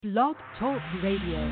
Blog Talk Radio.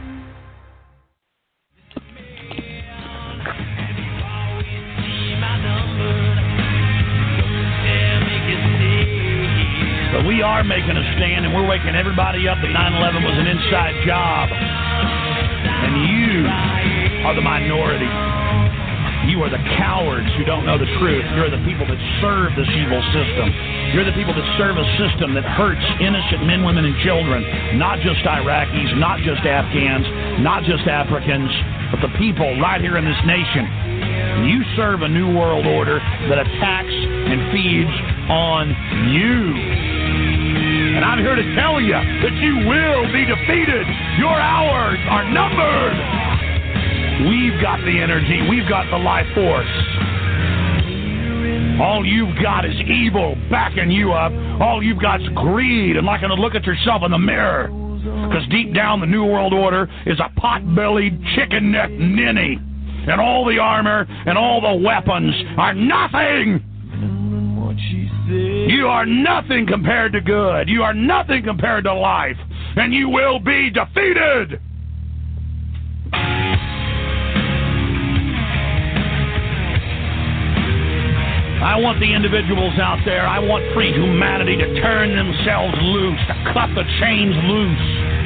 But we are making a stand, and we're waking everybody up that 9/11 was an inside job. And you are the minority. You are the cowards who don't know the truth. You're the people that serve this evil system. You're the people that serve a system that hurts innocent men, women, and children. Not just Iraqis, not just Afghans, not just Africans, but the people right here in this nation. You serve a new world order that attacks and feeds on you. And I'm here to tell you that you will be defeated. Your hours are numbered. We've got the energy. We've got the life force. All you've got is evil backing you up. All you've got is greed and liking to look at yourself in the mirror. Because deep down, the New World Order is a pot-bellied, chicken-necked ninny. And all the armor and all the weapons are nothing. You are nothing compared to good. You are nothing compared to life. And you will be defeated. I want the individuals out there, I want free humanity to turn themselves loose, to cut the chains loose,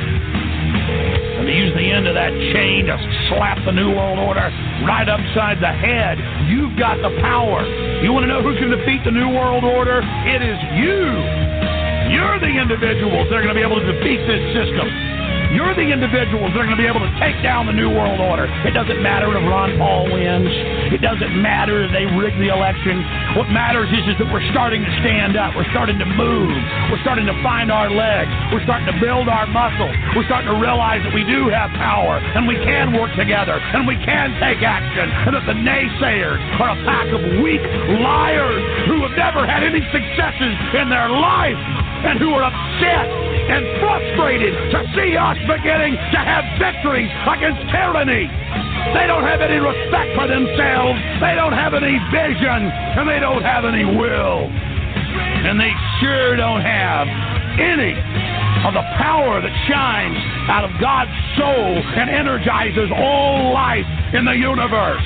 and to use the end of that chain to slap the New World Order right upside the head. You've got the power. You want to know who can defeat the New World Order? It is you. You're the individuals that are going to be able to defeat this system. You're the individuals that are going to be able to take down the New World Order. It doesn't matter if Ron Paul wins. It doesn't matter if they rig the election. What matters is that we're starting to stand up. We're starting to move. We're starting to find our legs. We're starting to build our muscle. We're starting to realize that we do have power, and we can work together, and we can take action, and that the naysayers are a pack of weak liars who have never had any successes in their life, and who are upset and frustrated to see us beginning to have victories against tyranny. They don't have any respect for themselves. They don't have any vision, and they don't have any will. And they sure don't have any of the power that shines out of God's soul and energizes all life in the universe.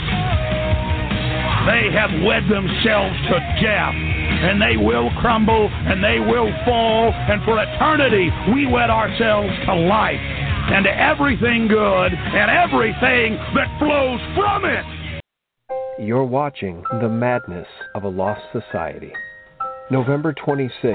They have wed themselves to death, and they will crumble, and they will fall, and for eternity we wed ourselves to life, and to everything good, and everything that flows from it. You're watching The Madness of a Lost Society. November 26,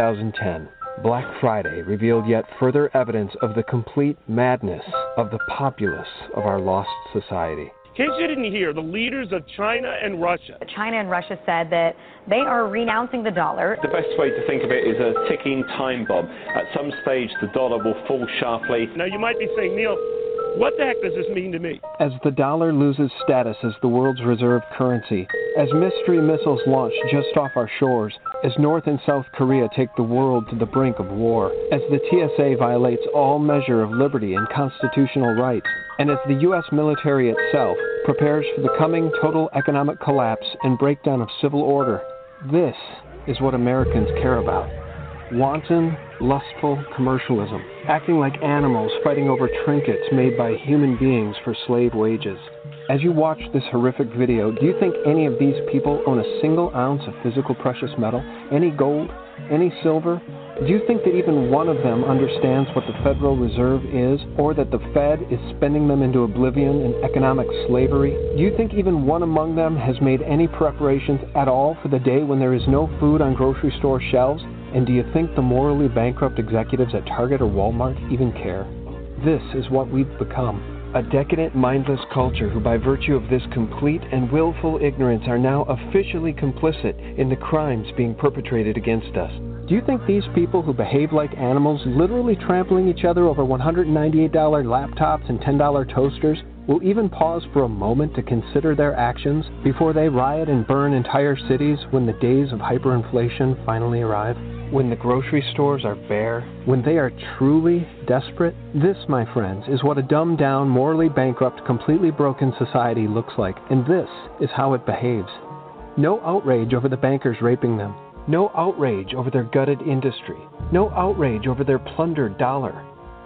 2010, Black Friday revealed yet further evidence of the complete madness of the populace of our lost society. In case you didn't hear, the leaders of China and Russia. China and Russia said that they are renouncing the dollar. The best way to think of it is a ticking time bomb. At some stage, the dollar will fall sharply. Now, you might be saying, Neil, what the heck does this mean to me? As the dollar loses status as the world's reserve currency, as mystery missiles launch just off our shores, as North and South Korea take the world to the brink of war, as the TSA violates all measure of liberty and constitutional rights, and as the U.S. military itself prepares for the coming total economic collapse and breakdown of civil order, this is what Americans care about. Wanton, lustful commercialism, acting like animals fighting over trinkets made by human beings for slave wages. As you watch this horrific video, do you think any of these people own a single ounce of physical precious metal? Any gold? Any silver? Do you think that even one of them understands what the Federal Reserve is, or that the Fed is spending them into oblivion and economic slavery? Do you think even one among them has made any preparations at all for the day when there is no food on grocery store shelves? And do you think the morally bankrupt executives at Target or Walmart even care? This is what we've become. A decadent, mindless culture who, by virtue of this complete and willful ignorance, are now officially complicit in the crimes being perpetrated against us. Do you think these people who behave like animals, literally trampling each other over $198 laptops and $10 toasters, will even pause for a moment to consider their actions before they riot and burn entire cities when the days of hyperinflation finally arrive? When the grocery stores are bare? When they are truly desperate? This, my friends, is what a dumbed-down, morally bankrupt, completely broken society looks like, and this is how it behaves. No outrage over the bankers raping them. No outrage over their gutted industry. No outrage over their plundered dollar.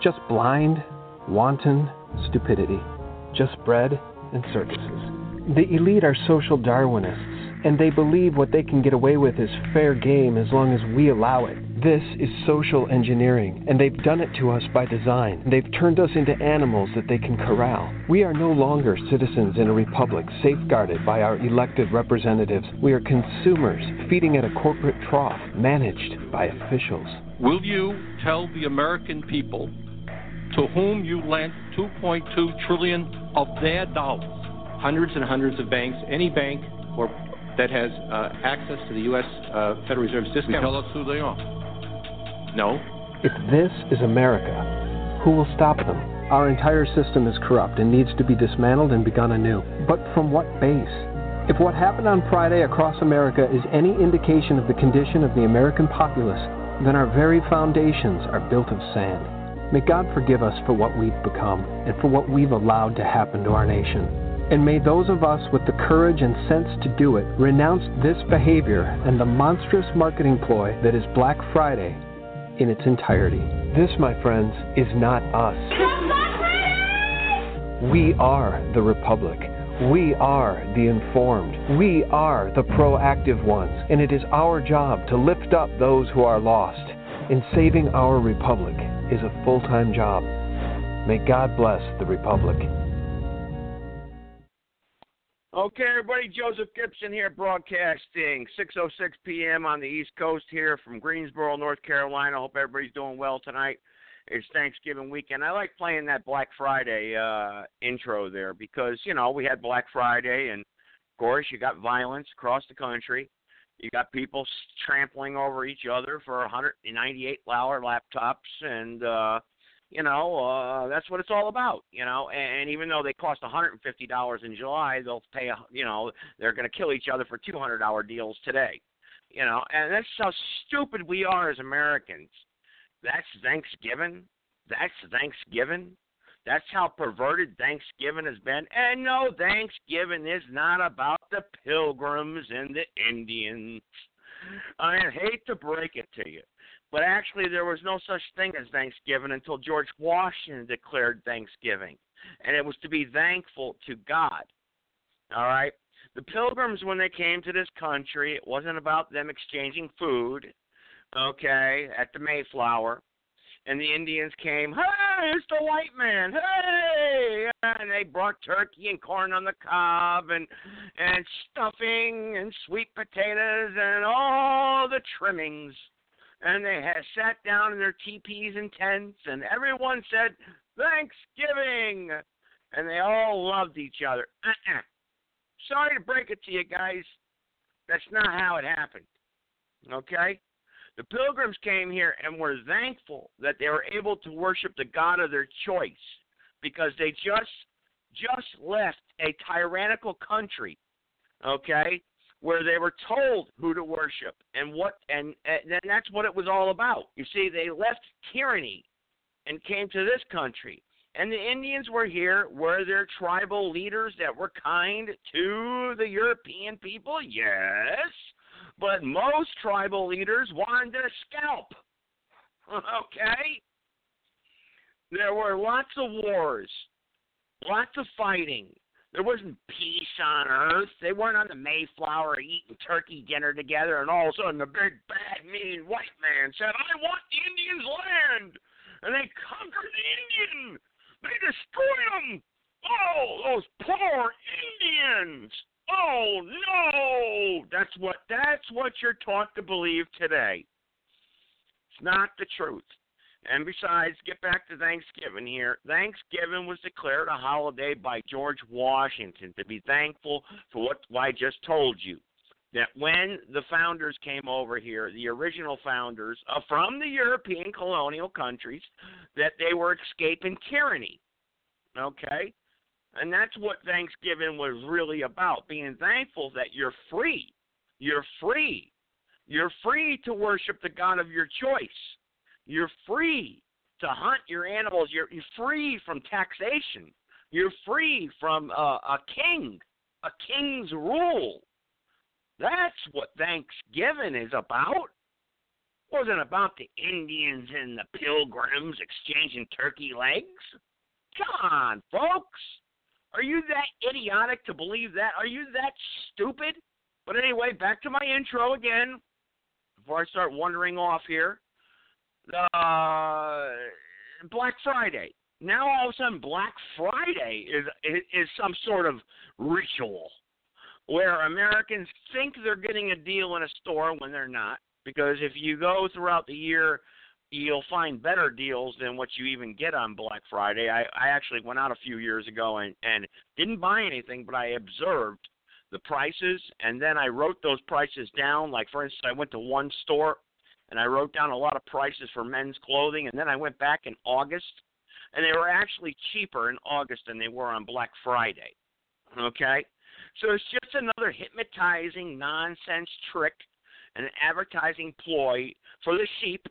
Just blind, wanton stupidity. Just bread and circuses. The elite are social Darwinists, and they believe what they can get away with is fair game as long as we allow it. This is social engineering, and they've done it to us by design. They've turned us into animals that they can corral. We are no longer citizens in a republic safeguarded by our elected representatives. We are consumers feeding at a corporate trough managed by officials. Will you tell the American people to whom you lent $2.2 trillion of their dollars? Hundreds and hundreds of banks, any bank or that has access to the U.S. Federal Reserve's discount. Tell us who they are. No. If this is America, who will stop them? Our entire system is corrupt and needs to be dismantled and begun anew. But from what base? If what happened on Friday across America is any indication of the condition of the American populace, then our very foundations are built of sand. May God forgive us for what we've become and for what we've allowed to happen to our nation. And may those of us with the courage and sense to do it renounce this behavior and the monstrous marketing ploy that is Black Friday in its entirety. This, my friends, is not us. We are the Republic. We are the informed. We are the proactive ones. And it is our job to lift up those who are lost. And saving our Republic is a full-time job. May God bless the Republic. Okay, everybody, Joseph Gibson here broadcasting 6:06 p.m. on the East Coast here from Greensboro, North Carolina. Hope everybody's doing well tonight. It's Thanksgiving weekend. I like playing that Black Friday intro there because, you know, we had Black Friday and, of course, you got violence across the country. You got people trampling over each other for $198 laptops and, that's what it's all about, and even though they cost $150 in July, they'll pay, they're going to kill each other for $200 deals today, and that's how stupid we are as Americans. That's Thanksgiving. That's how perverted Thanksgiving has been. And no, Thanksgiving is not about the Pilgrims and the Indians. I hate to break it to you. But actually, there was no such thing as Thanksgiving until George Washington declared Thanksgiving. And it was to be thankful to God. All right? The Pilgrims, when they came to this country, it wasn't about them exchanging food, okay, at the Mayflower. And the Indians came, hey, it's the white man, hey! And they brought turkey and corn on the cob and stuffing and sweet potatoes and all the trimmings. And they had sat down in their teepees and tents, and everyone said, Thanksgiving! And they all loved each other. Sorry to break it to you guys. That's not how it happened. Okay? The Pilgrims came here and were thankful that they were able to worship the God of their choice because they just left a tyrannical country, okay, where they were told who to worship and what, and then that's what it was all about. You see, they left tyranny and came to this country. And the Indians were here, were there tribal leaders that were kind to the European people? Yes. But most tribal leaders wanted their scalp. Okay? There were lots of wars, lots of fighting. There wasn't peace on Earth. They weren't on the Mayflower eating turkey dinner together, and all of a sudden the big, bad, mean white man said, I want the Indians' land. And they conquered the Indian. They destroyed them. Oh, those poor Indians. Oh, no. That's what you're taught to believe today. It's not the truth. And besides, get back to Thanksgiving here. Thanksgiving was declared a holiday by George Washington to be thankful for what I just told you. That when the founders came over here, the original founders from the European colonial countries, that they were escaping tyranny. Okay? And that's what Thanksgiving was really about, being thankful that you're free. You're free. You're free to worship the God of your choice. You're free to hunt your animals. You're free from taxation. You're free from a king's rule. That's what Thanksgiving is about. Wasn't about the Indians and the Pilgrims exchanging turkey legs. Come on, folks. Are you that idiotic to believe that? Are you that stupid? But anyway, back to my intro again. Before I start wandering off here. Black Friday. Now all of a sudden Black Friday is some sort of ritual where Americans think they're getting a deal in a store when they're not. Because if you go throughout the year, you'll find better deals than what you even get on Black Friday. I actually went out a few years ago and didn't buy anything, but I observed the prices, and then I wrote those prices down. Like, for instance, I went to one store, and I wrote down a lot of prices for men's clothing, and then I went back in August, and they were actually cheaper in August than they were on Black Friday, okay? So it's just another hypnotizing nonsense trick and an advertising ploy for the sheep,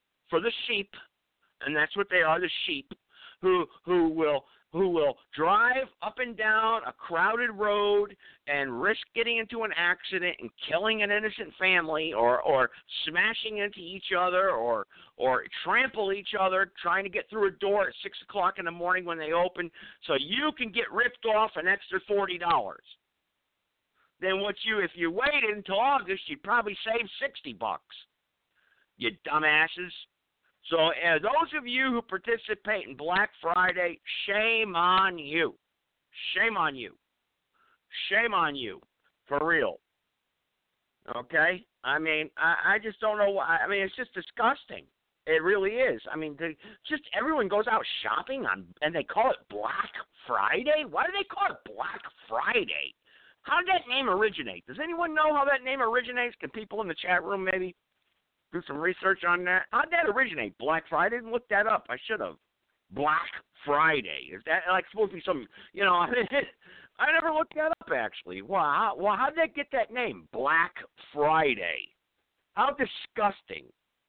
and that's what they are, the sheep, who will drive up and down a crowded road and risk getting into an accident and killing an innocent family or smashing into each other or trample each other trying to get through a door at 6 o'clock in the morning when they open so you can get ripped off an extra $40. Then if you waited until August, you'd probably save $60. You dumbasses. So those of you who participate in Black Friday, shame on you. Shame on you. Shame on you. For real. Okay? I mean, I just don't know why. I mean, it's just disgusting. It really is. I mean, just everyone goes out shopping and they call it Black Friday? Why do they call it Black Friday? How did that name originate? Does anyone know how that name originates? Can people in the chat room maybe do some research on that? How did that originate? Black Friday? I didn't look that up. I should have. Black Friday. Is that like supposed to be some, I never looked that up actually. Wow. Well, how did they get that name? Black Friday. How disgusting.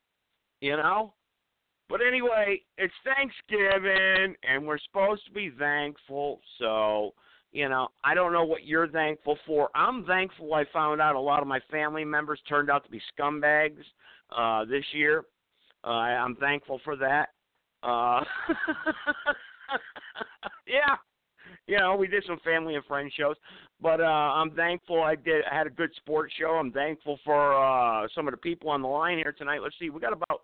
But anyway, it's Thanksgiving and we're supposed to be thankful, so I don't know what you're thankful for. I'm thankful I found out a lot of my family members turned out to be scumbags this year. I'm thankful for that. Yeah. We did some family and friend shows. But I'm thankful I had a good sports show. I'm thankful for some of the people on the line here tonight. Let's see. We got about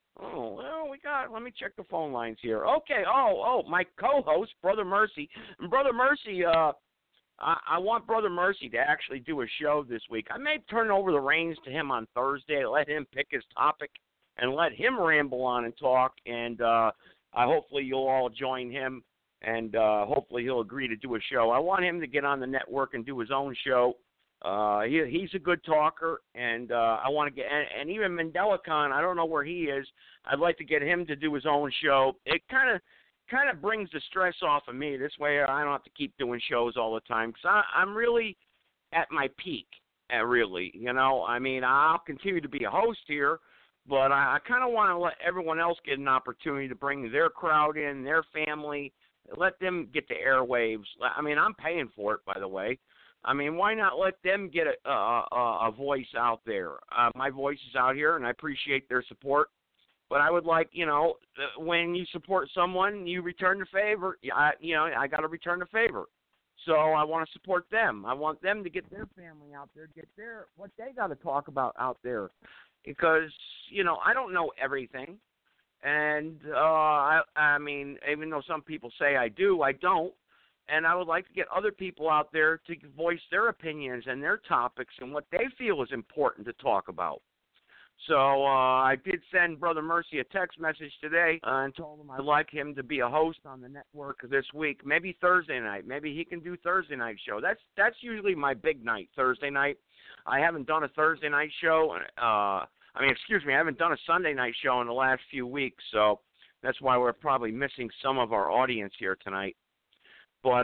let me check the phone lines here. Okay. My co-host, Brother Mercy. And Brother Mercy, I want Brother Mercy to actually do a show this week. I may turn over the reins to him on Thursday, let him pick his topic, and let him ramble on and talk. And hopefully you'll all join him, and hopefully he'll agree to do a show. I want him to get on the network and do his own show. He's a good talker, and I want to get and even MandelaCon, I don't know where he is. I'd like to get him to do his own show. It kind of brings the stress off of me. This way I don't have to keep doing shows all the time because I'm really at my peak. Really, I mean, I'll continue to be a host here, but I kind of want to let everyone else get an opportunity to bring their crowd in, their family, let them get the airwaves. I mean, I'm paying for it, by the way. I mean, why not let them get a voice out there? My voice is out here, and I appreciate their support. But I would like, when you support someone, you return the favor. I got to return the favor. So I want to support them. I want them to get their family out there, get what they got to talk about out there. Because, I don't know everything. And, I mean, even though some people say I do, I don't. And I would like to get other people out there to voice their opinions and their topics and what they feel is important to talk about. So I did send Brother Mercy a text message today and told him I'd like him to be a host on the network this week, maybe Thursday night. Maybe he can do Thursday night show. That's usually my big night, Thursday night. I haven't done a Thursday night show. I haven't done a Sunday night show in the last few weeks, so that's why we're probably missing some of our audience here tonight. But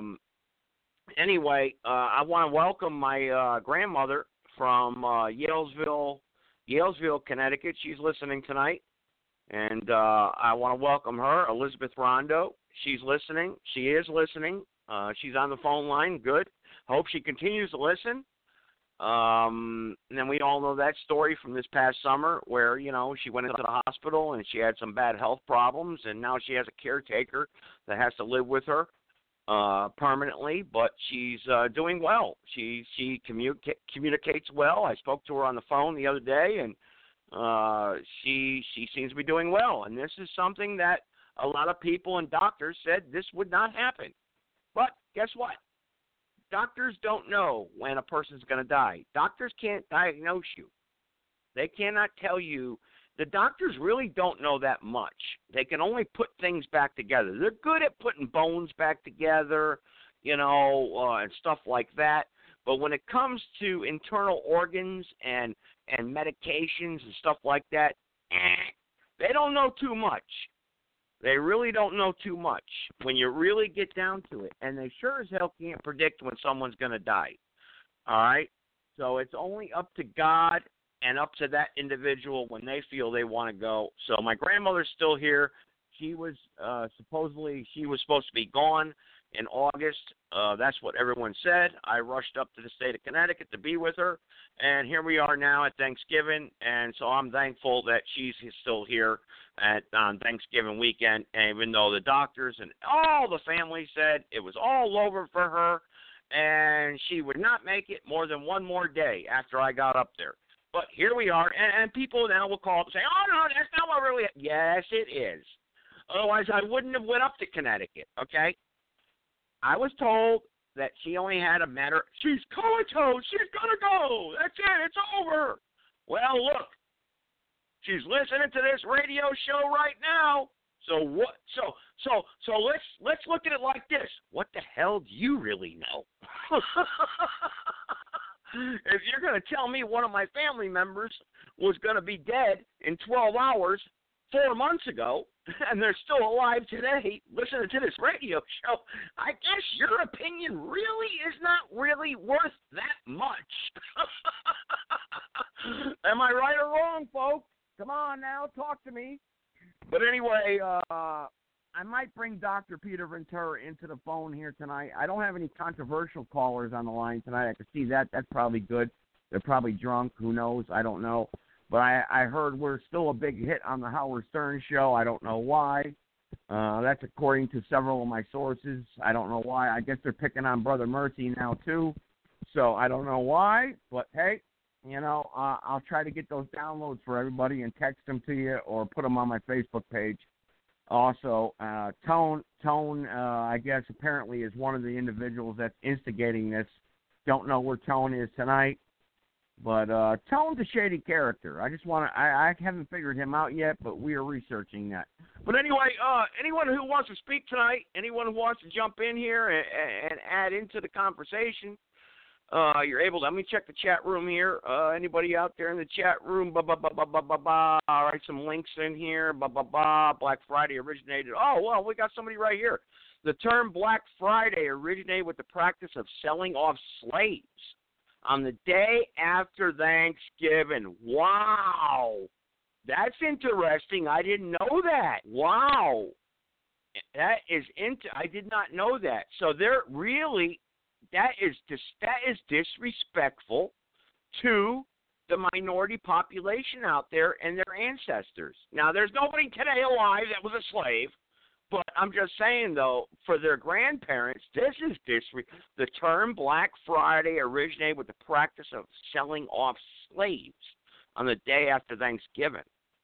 anyway, I want to welcome my grandmother from Yalesville, Connecticut. She's listening tonight. And I want to welcome her, Elizabeth Rondo. She's listening. She is listening. She's on the phone line. Good. Hope she continues to listen. And then we all know that story from this past summer where, she went into the hospital and she had some bad health problems, and now she has a caretaker that has to live with her permanently, but she's doing well. She communicates well. I spoke to her on the phone the other day, and she seems to be doing well. And this is something that a lot of people and doctors said this would not happen. But guess what? Doctors don't know when a person's going to die. Doctors can't diagnose you. They cannot tell you. The doctors really don't know that much. They can only put things back together. They're good at putting bones back together, and stuff like that. But when it comes to internal organs and medications and stuff like that, they don't know too much. They really don't know too much when you really get down to it. And they sure as hell can't predict when someone's going to die. All right? So it's only up to God and up to that individual when they feel they want to go. So my grandmother's still here. She was supposed to be gone in August. That's what everyone said. I rushed up to the state of Connecticut to be with her, and here we are now at Thanksgiving, and so I'm thankful that she's still here on Thanksgiving weekend, and even though the doctors and all the family said it was all over for her, and she would not make it more than one more day after I got up there. But here we are, and people now will call up and say, oh, no, that's not what really – yes, it is. Otherwise, I wouldn't have went up to Connecticut, okay? I was told that she only had a matter – she's comatose. She's going to go. That's it. It's over. Well, look, she's listening to this radio show right now. So what? So let's look at it like this. What the hell do you really know? If you're going to tell me one of my family members was going to be dead in 12 hours 4 months ago, and they're still alive today listening to this radio show, I guess your opinion really is not really worth that much. Am I right or wrong, folks? Come on now, talk to me. But anyway, I might bring Dr. Peter Ventura into the phone here tonight. I don't have any controversial callers on the line tonight. I can see that. That's probably good. They're probably drunk. Who knows? I don't know. But I heard we're still a big hit on the Howard Stern show. I don't know why. That's according to several of my sources. I don't know why. I guess they're picking on Brother Mercy now, too. So I don't know why. But, hey, I'll try to get those downloads for everybody and text them to you or put them on my Facebook page. Also, Tone, I guess, apparently is one of the individuals that's instigating this. Don't know where Tone is tonight. But Tone's a shady character. I haven't figured him out yet, but we are researching that. But anyway, anyone who wants to speak tonight, anyone who wants to jump in here and add into the conversation, you're able to. Let me check the chat room here. Anybody out there in the chat room? All right, some links in here. Black Friday originated. Oh, well, we got somebody right here. The term Black Friday originated with the practice of selling off slaves on the day after Thanksgiving. Wow. That's interesting. I didn't know that. Wow. That is I did not know that. So they're really that is disrespectful to the minority population out there and their ancestors. Now, there's nobody today alive that was a slave. But I'm just saying, though, for their grandparents, this is the term Black Friday originated with the practice of selling off slaves on the day after Thanksgiving.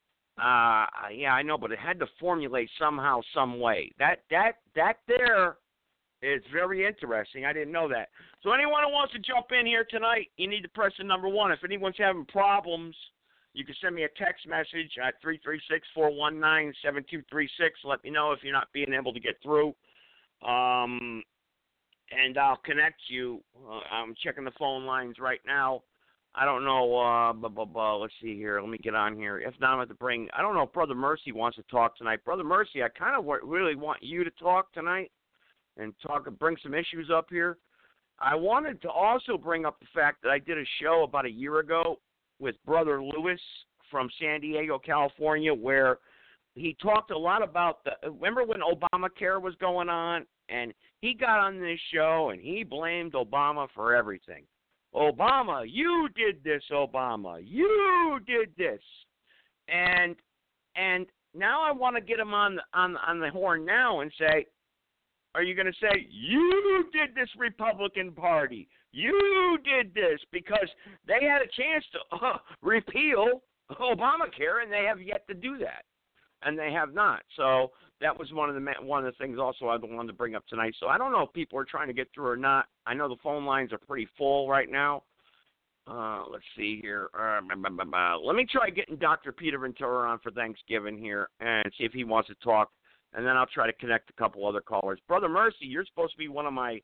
Yeah, I know, but it had to formulate somehow, some way. That there is very interesting. I didn't know that. So anyone who wants to jump in here tonight, you need to press the number 1. If anyone's having problems, you can send me a text message at 336-419-7236. Let me know if you're not being able to get through. And I'll connect you. I'm checking the phone lines right now. I don't know. Let's see here. Let me get on here. If not, I'm going to bring – I don't know if Brother Mercy wants to talk tonight. Brother Mercy, I kind of really want you to talk tonight and bring some issues up here. I wanted to also bring up the fact that I did a show about a year ago with Brother Lewis from San Diego, California, where he talked a lot about remember when Obamacare was going on, and he got on this show and he blamed Obama for everything. Obama, you did this, Obama. You did this. And now I want to get them on the horn now and say, are you going to say, you did this, Republican Party? You did this, because they had a chance to repeal Obamacare, and they have yet to do that, and they have not. So that was one of the things also I wanted to bring up tonight. So I don't know if people are trying to get through or not. I know the phone lines are pretty full right now. Let's see here. Let me try getting Dr. Peter Ventura on for Thanksgiving here and see if he wants to talk. And then I'll try to connect a couple other callers. Brother Mercy, you're supposed to be one of my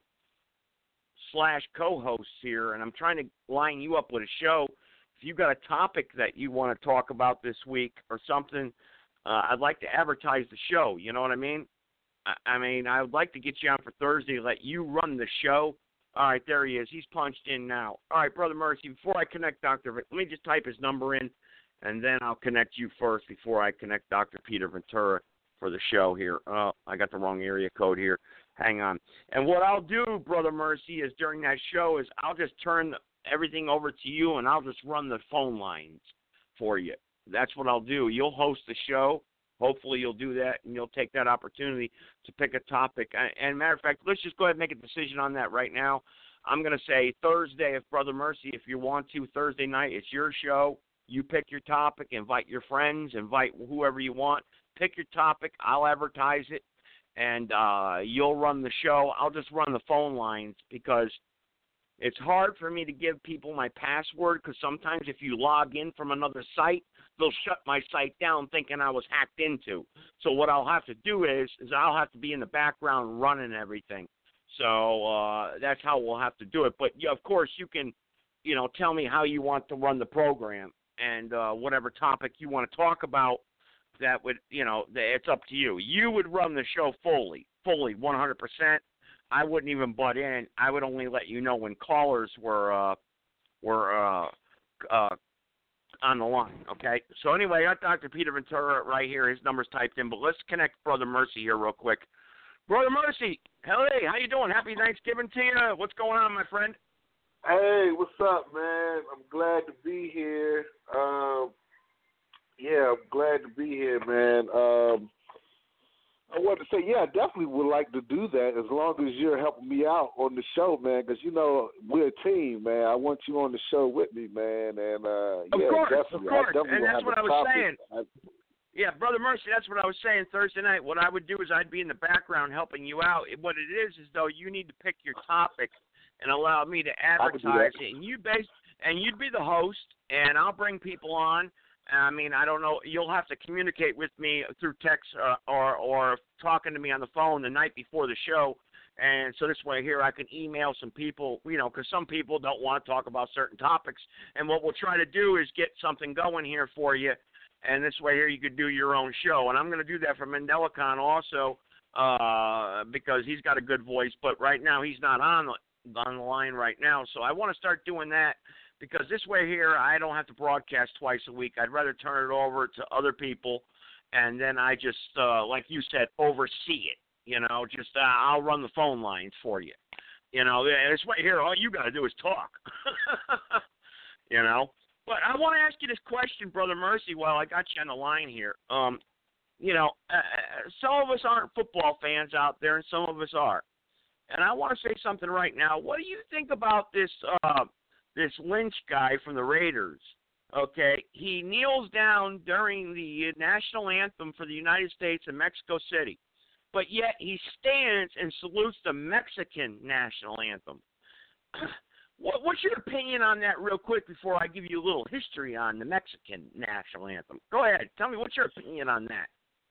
/co-hosts here, and I'm trying to line you up with a show. If you've got a topic that you want to talk about this week or something, I'd like to advertise the show. You know what I mean? I would like to get you on for Thursday, let you run the show. All right, there he is. He's punched in now. All right, Brother Mercy, before I connect Dr. Let me just type his number in, and then I'll connect you first before I connect Dr. Peter Ventura for the show here. Oh, I got the wrong area code here. Hang on. And what I'll do, Brother Mercy, is during that show is I'll just turn everything over to you, and I'll just run the phone lines for you. That's what I'll do. You'll host the show. Hopefully you'll do that, and you'll take that opportunity to pick a topic. And matter of fact, let's just go ahead and make a decision on that right now. I'm going to say Thursday, if Brother Mercy, if you want to, Thursday night, it's your show. You pick your topic, invite your friends, invite whoever you want. Pick your topic. I'll advertise it, and you'll run the show. I'll just run the phone lines because it's hard for me to give people my password, because sometimes if you log in from another site, they'll shut my site down thinking I was hacked into. So what I'll have to do is I'll have to be in the background running everything. So that's how we'll have to do it. But, yeah, of course, you can, tell me how you want to run the program, and whatever topic you want to talk about, that would, it's up to you. You would run the show fully, 100%. I wouldn't even butt in. I would only let you know when callers were on the line, okay? So anyway, I got Dr. Peter Ventura right here. His number's typed in, but let's connect Brother Mercy here real quick. Brother Mercy, hey, how you doing? Happy Thanksgiving to you. What's going on, my friend? Hey, what's up, man? I'm glad to be here. I'm glad to be here, man. I wanted to say, I definitely would like to do that as long as you're helping me out on the show, man, because, we're a team, man. I want you on the show with me, man. And, of course, definitely. Of course, and that's what I was saying. Yeah, Brother Mercy, that's what I was saying Thursday night. What I would do is I'd be in the background helping you out. What it is though you need to pick your topic and allow me to advertise it. And you'd be the host, and I'll bring people on. I don't know. You'll have to communicate with me through text or talking to me on the phone the night before the show. And so this way here I can email some people, because some people don't want to talk about certain topics. And what we'll try to do is get something going here for you. And this way here you could do your own show. And I'm going to do that for Mendelicon also because he's got a good voice. But right now he's not on the line right now. So I want to start doing that. Because this way here, I don't have to broadcast twice a week. I'd rather turn it over to other people, and then I just, like you said, oversee it. I'll run the phone lines for you. This way here, all you got to do is talk. But I want to ask you this question, Brother Mercy, while I got you on the line here. Some of us aren't football fans out there, and some of us are. And I want to say something right now. What do you think about this Lynch guy from the Raiders? Okay, he kneels down during the national anthem for the United States in Mexico City, but yet he stands and salutes the Mexican national anthem. What's your opinion on that real quick before I give you a little history on the Mexican national anthem? Go ahead. Tell me, what's your opinion on that?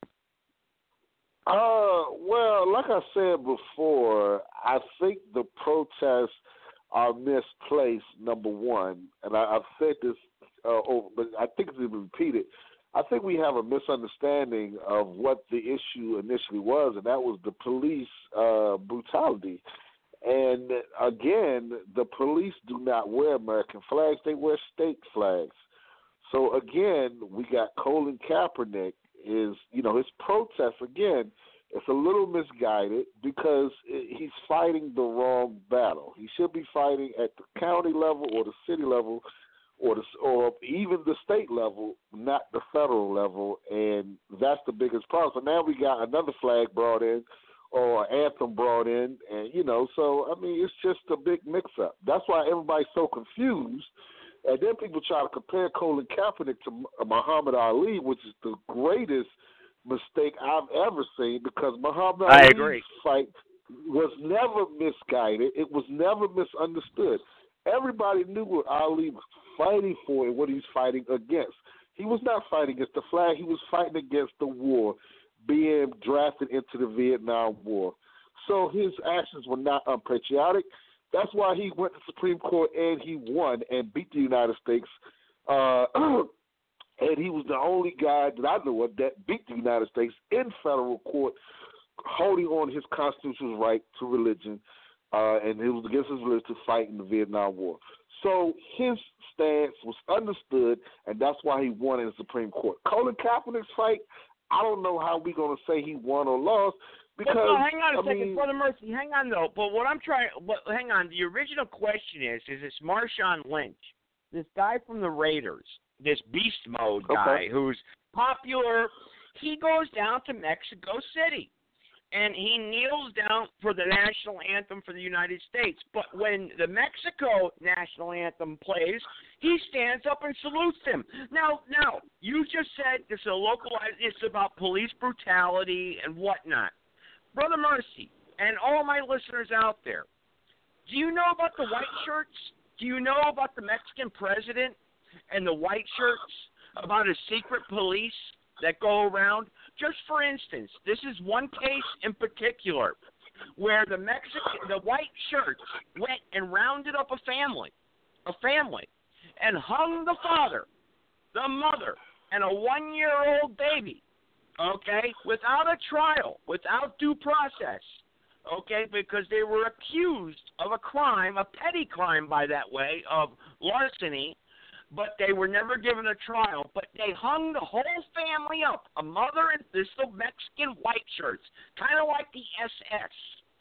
Well, like I said before, I think the protests are misplaced, number one. And I've said this but I think it's been repeated. I think we have a misunderstanding of what the issue initially was, and that was the police brutality. And, again, the police do not wear American flags. They wear state flags. So, again, we got Colin Kaepernick his protest, again, It's a little misguided because he's fighting the wrong battle. He should be fighting at the county level or the city level or even the state level, not the federal level, and that's the biggest problem. So now we got another flag brought in or anthem brought in, and, so, I mean, it's just a big mix-up. That's why everybody's so confused. And then people try to compare Colin Kaepernick to Muhammad Ali, which is the greatest mistake I've ever seen, because Muhammad Ali's fight was never misguided. It was never misunderstood. Everybody knew what Ali was fighting for and what he's fighting against. He was not fighting against the flag. He was fighting against the war, being drafted into the Vietnam War. So his actions were not unpatriotic. That's why he went to the Supreme Court and he won and beat the United States. And he was the only guy that I know of that beat the United States in federal court, holding on his constitutional right to religion, and it was against his religion to fight in the Vietnam War. So his stance was understood, and that's why he won in the Supreme Court. Colin Kaepernick's fight, I don't know how we're going to say he won or lost, because hang on a second, Brother Mercy. Hang on, though. But what I'm trying – hang on. The original question is this Marshawn Lynch, this guy from the Raiders, this beast mode guy who's popular, he goes down to Mexico City, and he kneels down for the national anthem for the United States. But when the Mexico national anthem plays, he stands up and salutes him. Now, you just said this is a localized – it's about police brutality and whatnot. Brother Mercy, and all my listeners out there, do you know about the white shirts? Do you know about the Mexican president and the white shirts, about a secret police that go around? Just for instance, this is one case in particular where the white shirts went and rounded up a family, and hung the father, the mother, and a 1-year-old baby. Okay, without a trial, without due process, okay, because they were accused of a crime, a petty crime, by that way, of larceny, but they were never given a trial. But they hung the whole family up, a mother and this little Mexican white shirts, kind of like the SS,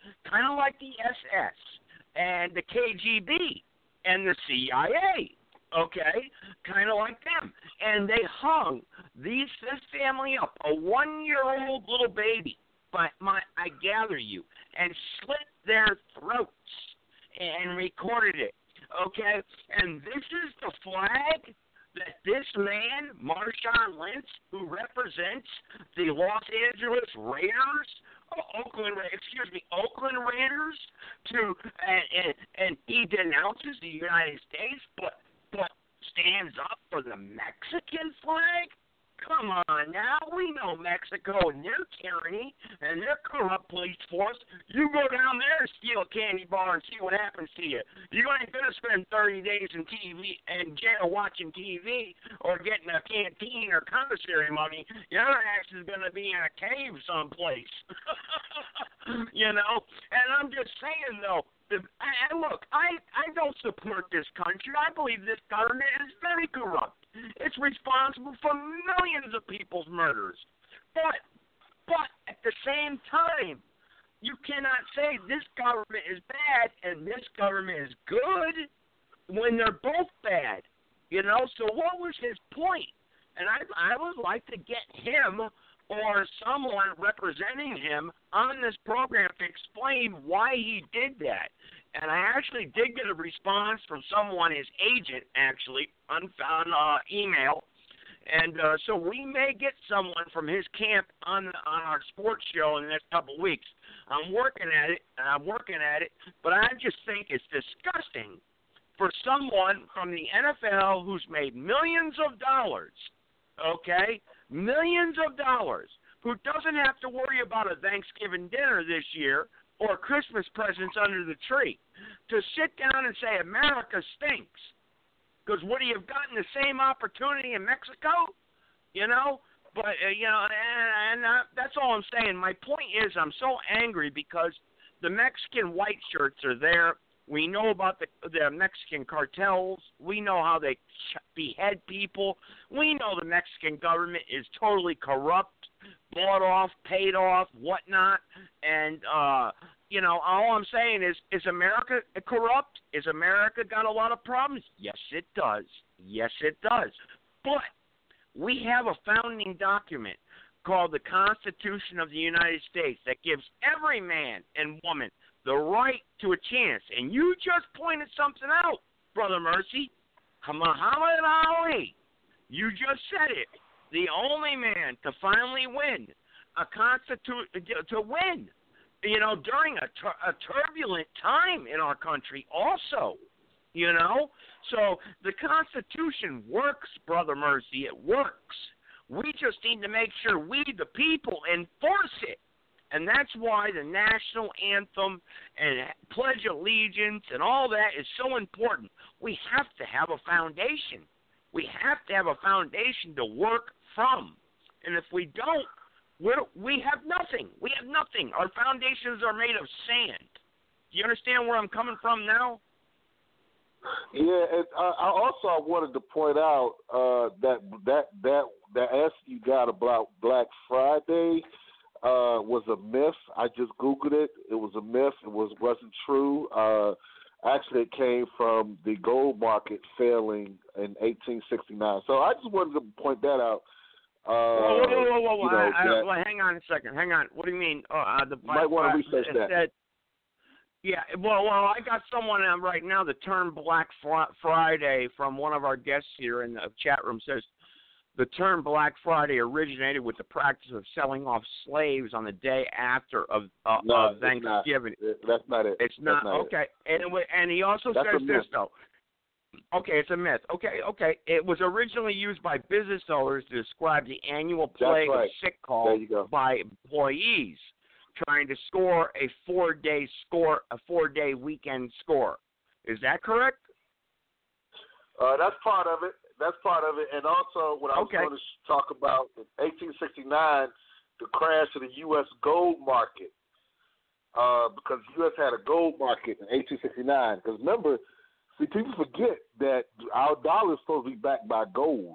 and the KGB and the CIA. Okay, kind of like them. And they hung this family up, a 1-year-old little baby, I gather you, and slit their throats and recorded it. Okay, and this is the flag that this man, Marshawn Lynch, who represents the Los Angeles Raiders, Oakland Raiders, and he denounces the United States, but stands up for the Mexican flag? Come on now, we know Mexico and their tyranny and their corrupt police force. You go down there and steal a candy bar and see what happens to you. You ain't going to spend 30 days in jail watching TV or getting a canteen or commissary money. Your ass is going to be in a cave someplace. And I'm just saying, though, and look, I don't support this country. I believe this government is very corrupt. It's responsible for millions of people's murders. But at the same time, you cannot say this government is bad and this government is good when they're both bad. So what was his point? And I would like to get him or someone representing him on this program to explain why he did that. And I actually did get a response from someone, his agent, actually, on email. And so we may get someone from his camp on our sports show in the next couple of weeks. I'm working at it, but I just think it's disgusting for someone from the NFL who's made millions of dollars, okay, millions of dollars, who doesn't have to worry about a Thanksgiving dinner this year or Christmas presents under the tree, to sit down and say America stinks. Because would he have gotten the same opportunity in Mexico? But, and that's all I'm saying. My point is I'm so angry because the Mexican white shirts are there. We know about the Mexican cartels. We know how they behead people. We know the Mexican government is totally corrupt. bought off, paid off, whatnot. And, all I'm saying is America corrupt? Is America got a lot of problems? Yes, it does. Yes, it does. But we have a founding document called the Constitution of the United States that gives every man and woman the right to a chance. And you just pointed something out, Brother Mercy. Muhammad Ali. You just said it. The only man to finally win to win, during a turbulent time in our country also, So the Constitution works, Brother Mercy. It works. We just need to make sure we, the people, enforce it. And that's why the national anthem and Pledge of Allegiance and all that is so important. We have to have a foundation. We have to have a foundation to work from. And if we don't, we have nothing. We have nothing. Our foundations are made of sand. Do you understand where I'm coming from now? Yeah, and I also wanted to point out that answer you got about Black Friday was a myth. I just Googled it. It was a myth. It wasn't true. Actually, it came from the gold market failing in 1869. So I just wanted to point that out. Whoa. Hang on a second. Hang on. What do you mean? You might want to research that. Yeah, well, I got someone right now. The term Black Friday from one of our guests here in the chat room says the term Black Friday originated with the practice of selling off slaves on the day after of Thanksgiving. That's not it. It's not okay. And he also says this though. Okay, it's a myth. Okay. It was originally used by business owners to describe the annual plague of sick call by employees trying to score a 4-day weekend score. Is that correct? That's part of it. And also, what I was going to talk about in 1869, the crash of the U.S. gold market, because the U.S. had a gold market in 1869. Because remember, people forget that our dollar is supposed to be backed by gold.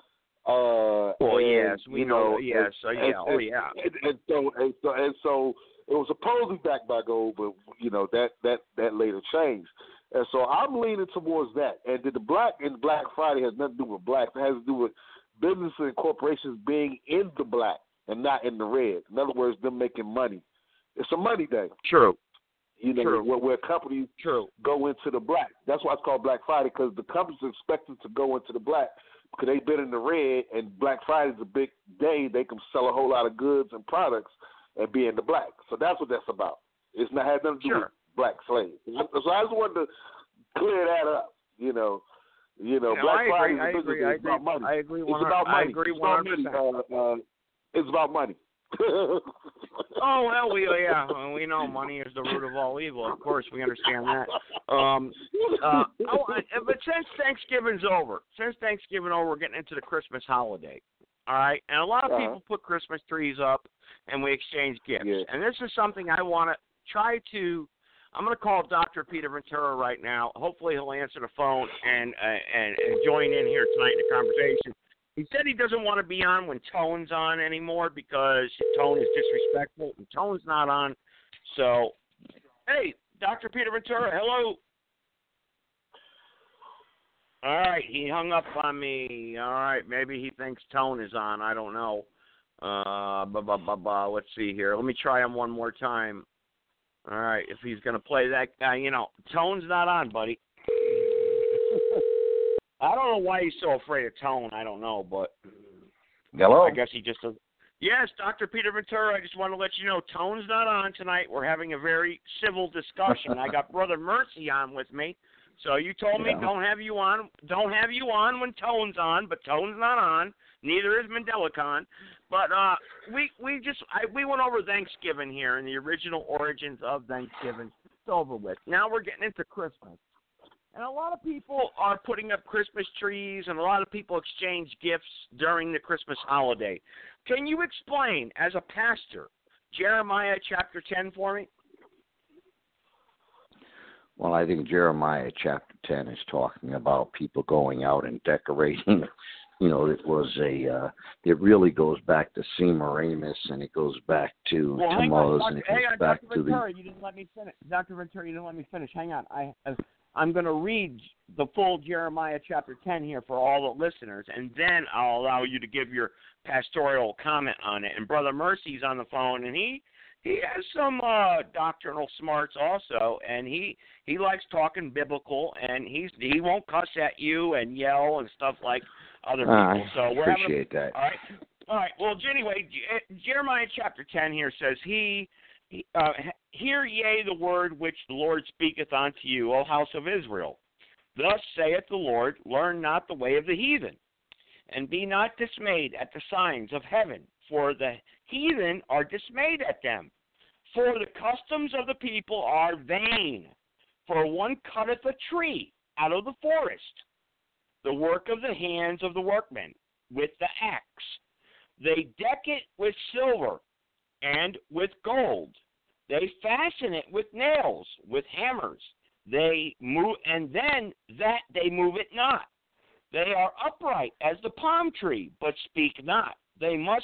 Yes, we know. Yes, so it was supposedly backed by gold, but that later changed. And so I'm leaning towards that. And the Black Friday has nothing to do with blacks. It has to do with businesses and corporations being in the black and not in the red. In other words, them making money. It's a money day. True. True. Where companies go into the black. That's why it's called Black Friday, because the companies are expected to go into the black because they've been in the red, and Black Friday is a big day. They can sell a whole lot of goods and products and be in the black. So that's what that's about. It's not had nothing to do with black slaves. So I just wanted to clear that up. Black Friday is a business. It's about money. I agree. It's about money. I agree 100%. It's about money. We know money is the root of all evil. Of course, we understand that. But since Thanksgiving's over, we're getting into the Christmas holiday. All right, and a lot of people put Christmas trees up, and we exchange gifts. Yeah. And this is something I want to try to. I'm going to call Dr. Peter Ventura right now. Hopefully, he'll answer the phone and join in here tonight in the conversation. He said he doesn't want to be on when Tone's on anymore because Tone is disrespectful and Tone's not on. So, hey, Dr. Peter Ventura, hello. All right, he hung up on me. All right, maybe he thinks Tone is on. I don't know. Let's see here. Let me try him one more time. All right, if he's going to play that guy, Tone's not on, buddy. I don't know why he's so afraid of Tone. I don't know, but hello. I guess he just doesn't. Yes, Dr. Peter Ventura, I just want to let you know Tone's not on tonight. We're having a very civil discussion. I got Brother Mercy on with me. So you told me don't have you on when Tone's on, but Tone's not on. Neither is Mendelicon. But we went over Thanksgiving here and the original origins of Thanksgiving. It's over with. Now we're getting into Christmas. And a lot of people are putting up Christmas trees, and a lot of people exchange gifts during the Christmas holiday. Can you explain, as a pastor, Jeremiah chapter 10 for me? Well, I think Jeremiah chapter 10 is talking about people going out and decorating it was it really goes back to Semiramis, and it goes back to Tammuz, and it goes back Dr. Ventura, you didn't let me finish. Dr. Ventura, you didn't let me finish. Hang on. I'm going to read the full Jeremiah chapter 10 here for all the listeners, and then I'll allow you to give your pastoral comment on it. And Brother Mercy's on the phone, and he has some doctrinal smarts also, and he likes talking biblical, and he won't cuss at you and yell and stuff like other people. So we're appreciate that. All right. Well, anyway, Jeremiah chapter 10 here says, Hear ye the word which the Lord speaketh unto you, O house of Israel. Thus saith the Lord, learn not the way of the heathen, and be not dismayed at the signs of heaven, for the heathen are dismayed at them. For the customs of the people are vain. For one cutteth a tree out of the forest, the work of the hands of the workmen, with the axe. They deck it with silver and with gold. They fasten it with nails, with hammers. They move, and then that they move it not. They are upright as the palm tree, but speak not. They must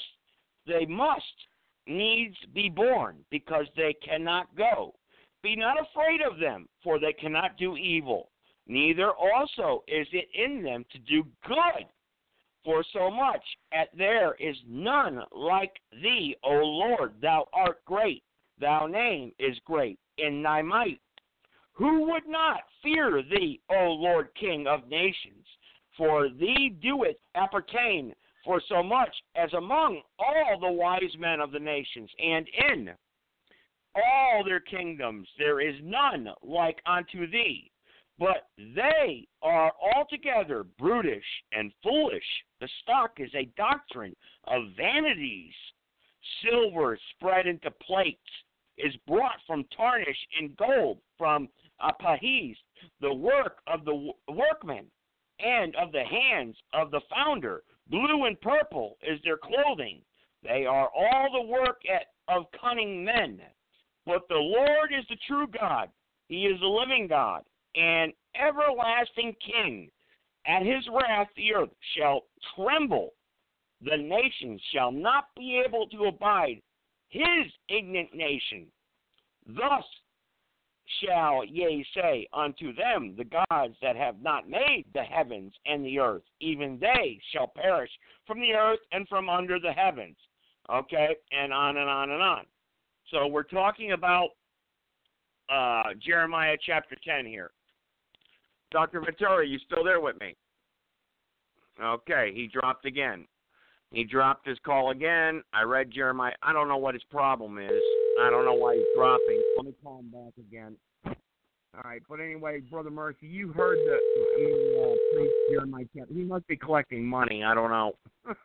needs be born, because they cannot go. Be not afraid of them, for they cannot do evil. Neither also is it in them to do good. For so much there is none like thee, O Lord. Thou art great. Thy name is great in thy might. Who would not fear thee, O Lord King of nations? For thee doeth appertain for so much as among all the wise men of the nations, and in all their kingdoms there is none like unto thee. But they are altogether brutish and foolish. The stock is a doctrine of vanities. Silver spread into plates is brought from tarnish in gold, from Pahiz, the work of the workman, and of the hands of the founder. Blue and purple is their clothing. They are all the work of cunning men. But the Lord is the true God. He is the living God, and everlasting King. At his wrath the earth shall tremble. The nations shall not be able to abide his indignation. Thus shall ye say unto them, the gods that have not made the heavens and the earth, even they shall perish from the earth and from under the heavens. Okay, and on and on and on. So we're talking about Jeremiah chapter 10 here. Dr. Ventura, you still there with me? Okay, he dropped again. He dropped his call again. I read Jeremiah. I don't know what his problem is. I don't know why he's dropping. Let me call him back again. All right, but anyway, Brother Mercy, you heard the Jeremiah chapter. He must be collecting money. I don't know.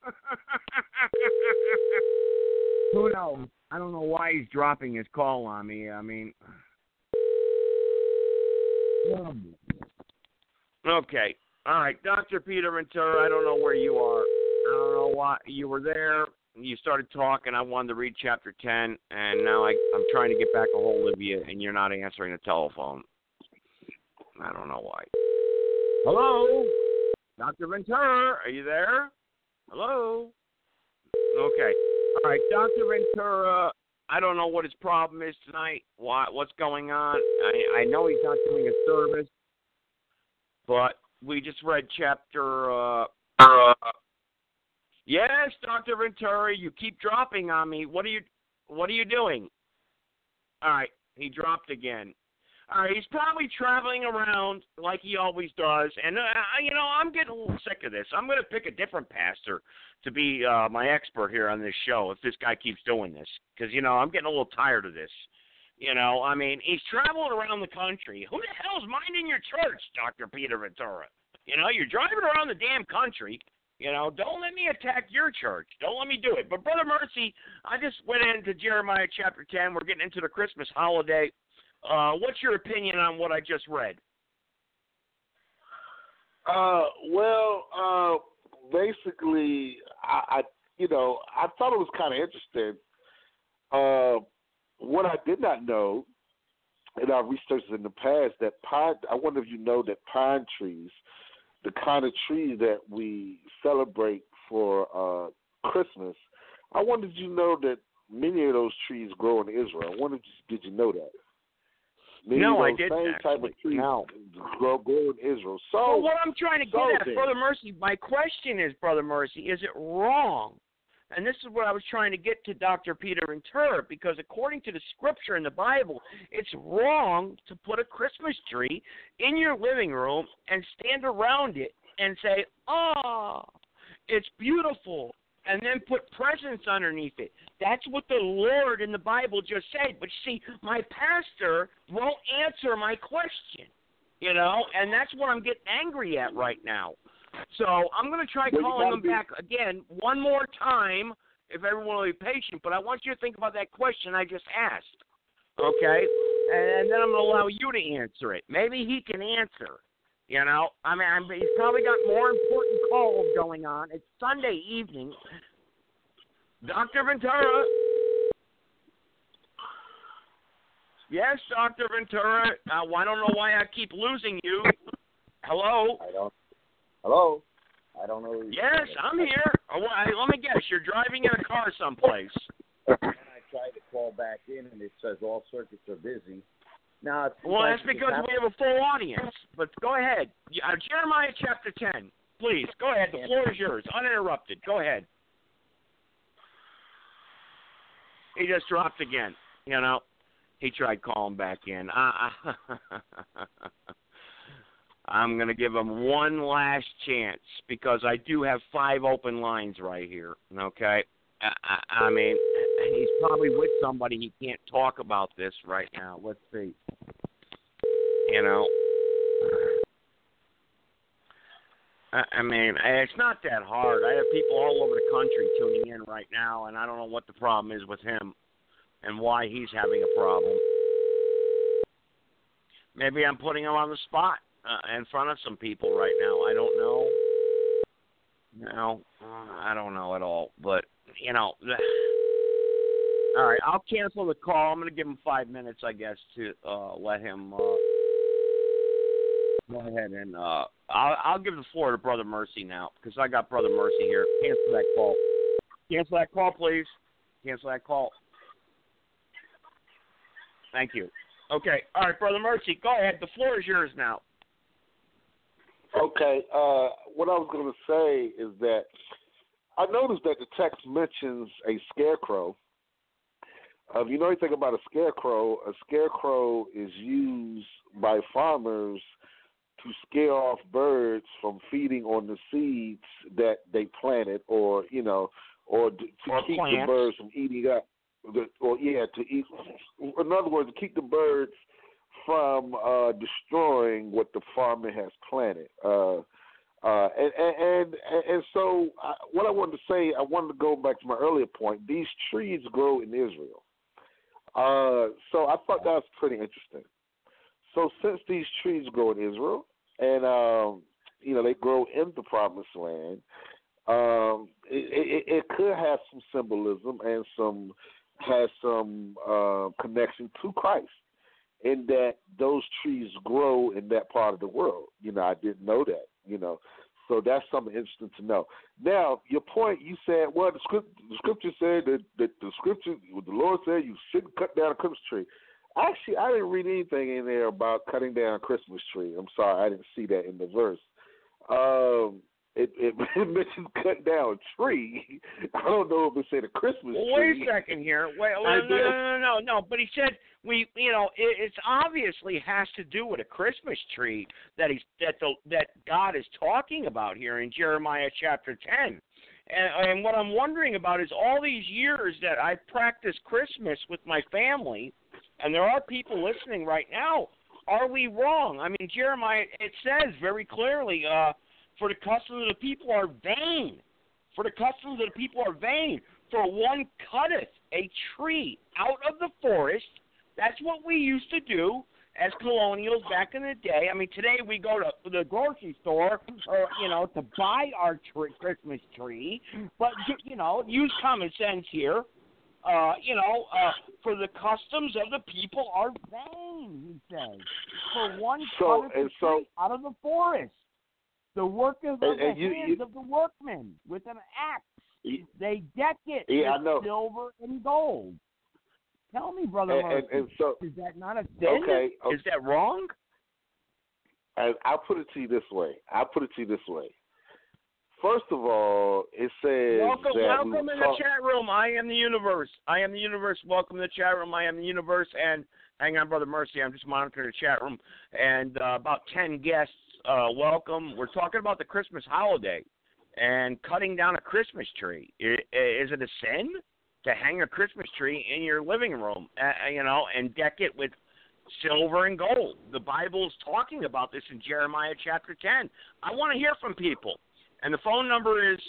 Who knows? I don't know why he's dropping his call on me. I mean, okay. All right, Dr. Peter Ventura, I don't know where you are. I don't know why you were there. You started talking. I wanted to read chapter 10, and now I'm trying to get back a hold of you, and you're not answering the telephone. I don't know why. Hello? Dr. Ventura, are you there? Hello? Okay. All right, Dr. Ventura, I don't know what his problem is tonight, what's going on. I know he's not doing a service, but we just read chapter... Yes, Dr. Ventura, you keep dropping on me. What are you doing? All right, he dropped again. All right, he's probably traveling around like he always does, and I'm getting a little sick of this. I'm going to pick a different pastor to be my expert here on this show if this guy keeps doing this, because I'm getting a little tired of this. I mean, he's traveling around the country. Who the hell's minding your church, Dr. Peter Ventura? You're driving around the damn country. Don't let me attack your church. Don't let me do it. But, Brother Mercy, I just went into Jeremiah chapter 10. We're getting into the Christmas holiday. What's your opinion on what I just read? Basically, I thought it was kind of interesting. What I did not know in our research in the past, I wonder if you know that pine trees the kind of trees that we celebrate for Christmas, I wondered, did you know that many of those trees grow in Israel? I wondered, did you know that? No, I didn't. Same type of trees grow in Israel. So, well, what I'm trying to get at, Brother Mercy, my question is, Brother Mercy, is it wrong? And this is what I was trying to get to Dr. Peter Ventura, because according to the scripture in the Bible, it's wrong to put a Christmas tree in your living room and stand around it and say, oh, it's beautiful, and then put presents underneath it. That's what the Lord in the Bible just said. But see, my pastor won't answer my question, and that's what I'm getting angry at right now. So I'm going to try calling them back again one more time if everyone will be patient. But I want you to think about that question I just asked, okay? And then I'm going to allow you to answer it. Maybe he can answer, he's probably got more important calls going on. It's Sunday evening. Dr. Ventura. Yes, Dr. Ventura. I don't know why I keep losing you. Hello? Hello? I don't know. Yes, I'm here. Let me guess. You're driving in a car someplace. And I tried to call back in, and it says all circuits are busy. Now, well, that's because we have a full audience. But go ahead. Jeremiah chapter 10. Please, go ahead. The floor is yours. Uninterrupted. Go ahead. He just dropped again. He tried calling back in. I'm going to give him one last chance because I do have 5 open lines right here, okay? I mean, he's probably with somebody. He can't talk about this right now. Let's see. I mean, it's not that hard. I have people all over the country tuning in right now, and I don't know what the problem is with him and why he's having a problem. Maybe I'm putting him on the spot in front of some people right now. I don't know. No, I don't know at all. But, all right, I'll cancel the call. I'm going to give him 5 minutes, I guess, to let him go ahead and I'll give the floor to Brother Mercy now because I got Brother Mercy here. Cancel that call. Cancel that call, please. Cancel that call. Thank you. Okay. All right, Brother Mercy, go ahead. The floor is yours now. Okay. What I was going to say is that I noticed that the text mentions a scarecrow. If you know anything about a scarecrow is used by farmers to scare off birds from feeding on the seeds that they planted, or to keep plants. The birds from eating up, to eat. In other words, to keep the birds from destroying what the farmer has planted. And so what I wanted to say, I wanted to go back to my earlier point. These trees grow in Israel. So I thought that was pretty interesting. So since these trees grow in Israel, and they grow in the Promised Land, it could have some symbolism and some connection to Christ, in that those trees grow in that part of the world. I didn't know that. So that's something interesting to know. Now, your point, you said, well, the scripture said that the Lord said you shouldn't cut down a Christmas tree. Actually, I didn't read anything in there about cutting down a Christmas tree. I'm sorry, I didn't see that in the verse. It mentioned cut down a tree. I don't know if it said a Christmas tree. Wait a second here. No. But he said it obviously has to do with a Christmas tree that God is talking about here in Jeremiah chapter 10. And what I'm wondering about is all these years that I've practiced Christmas with my family, and there are people listening right now. Are we wrong? I mean, Jeremiah, it says very clearly, for the customs of the people are vain. For the customs of the people are vain. For one cutteth a tree out of the forest. That's what we used to do as colonials back in the day. I mean, today we go to the grocery store, to buy our Christmas tree. But, use common sense here. For the customs of the people are vain, he says. For one cutteth a tree out of the forest. the work of the hands of the workmen with an axe. They deck it with silver and gold. Tell me, Brother Murphy, is that not a sin? Okay. Is that wrong? And I'll put it to you this way. First of all, it says welcome in the chat room. I am the universe. Welcome to the chat room. I am the universe. And hang on, Brother Mercy. I'm just monitoring the chat room. And about 10 guests, welcome. We're talking about the Christmas holiday and cutting down a Christmas tree. Is it a sin to hang a Christmas tree in your living room, and deck it with silver and gold? The Bible is talking about this in Jeremiah chapter 10. I want to hear from people. And the phone number is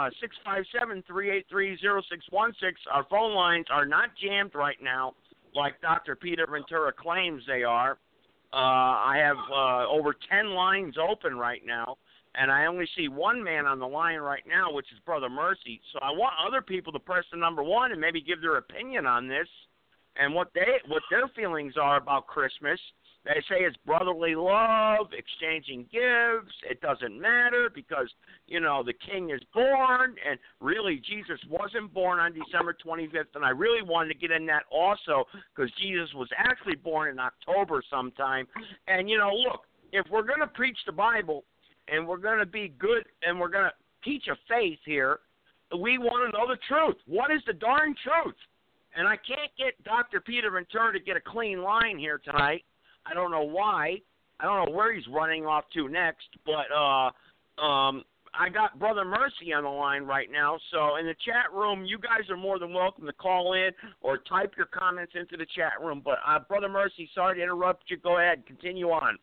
657-383-0616. Our phone lines are not jammed right now like Dr. Peter Ventura claims they are. I have over 10 lines open right now, and I only see one man on the line right now, which is Brother Mercy. So I want other people to press the number 1 and maybe give their opinion on this and what their feelings are about Christmas. They say it's brotherly love, exchanging gifts. It doesn't matter because, the king is born, and really Jesus wasn't born on December 25th, and I really wanted to get in that also because Jesus was actually born in October sometime. And, look, if we're going to preach the Bible and we're going to be good and we're going to teach a faith here, we want to know the truth. What is the darn truth? And I can't get Dr. Peter Ventura to get a clean line here tonight. I don't know why. I don't know where he's running off to next, but I got Brother Mercy on the line right now. So in the chat room, you guys are more than welcome to call in or type your comments into the chat room. But Brother Mercy, sorry to interrupt you. Go ahead. Continue on.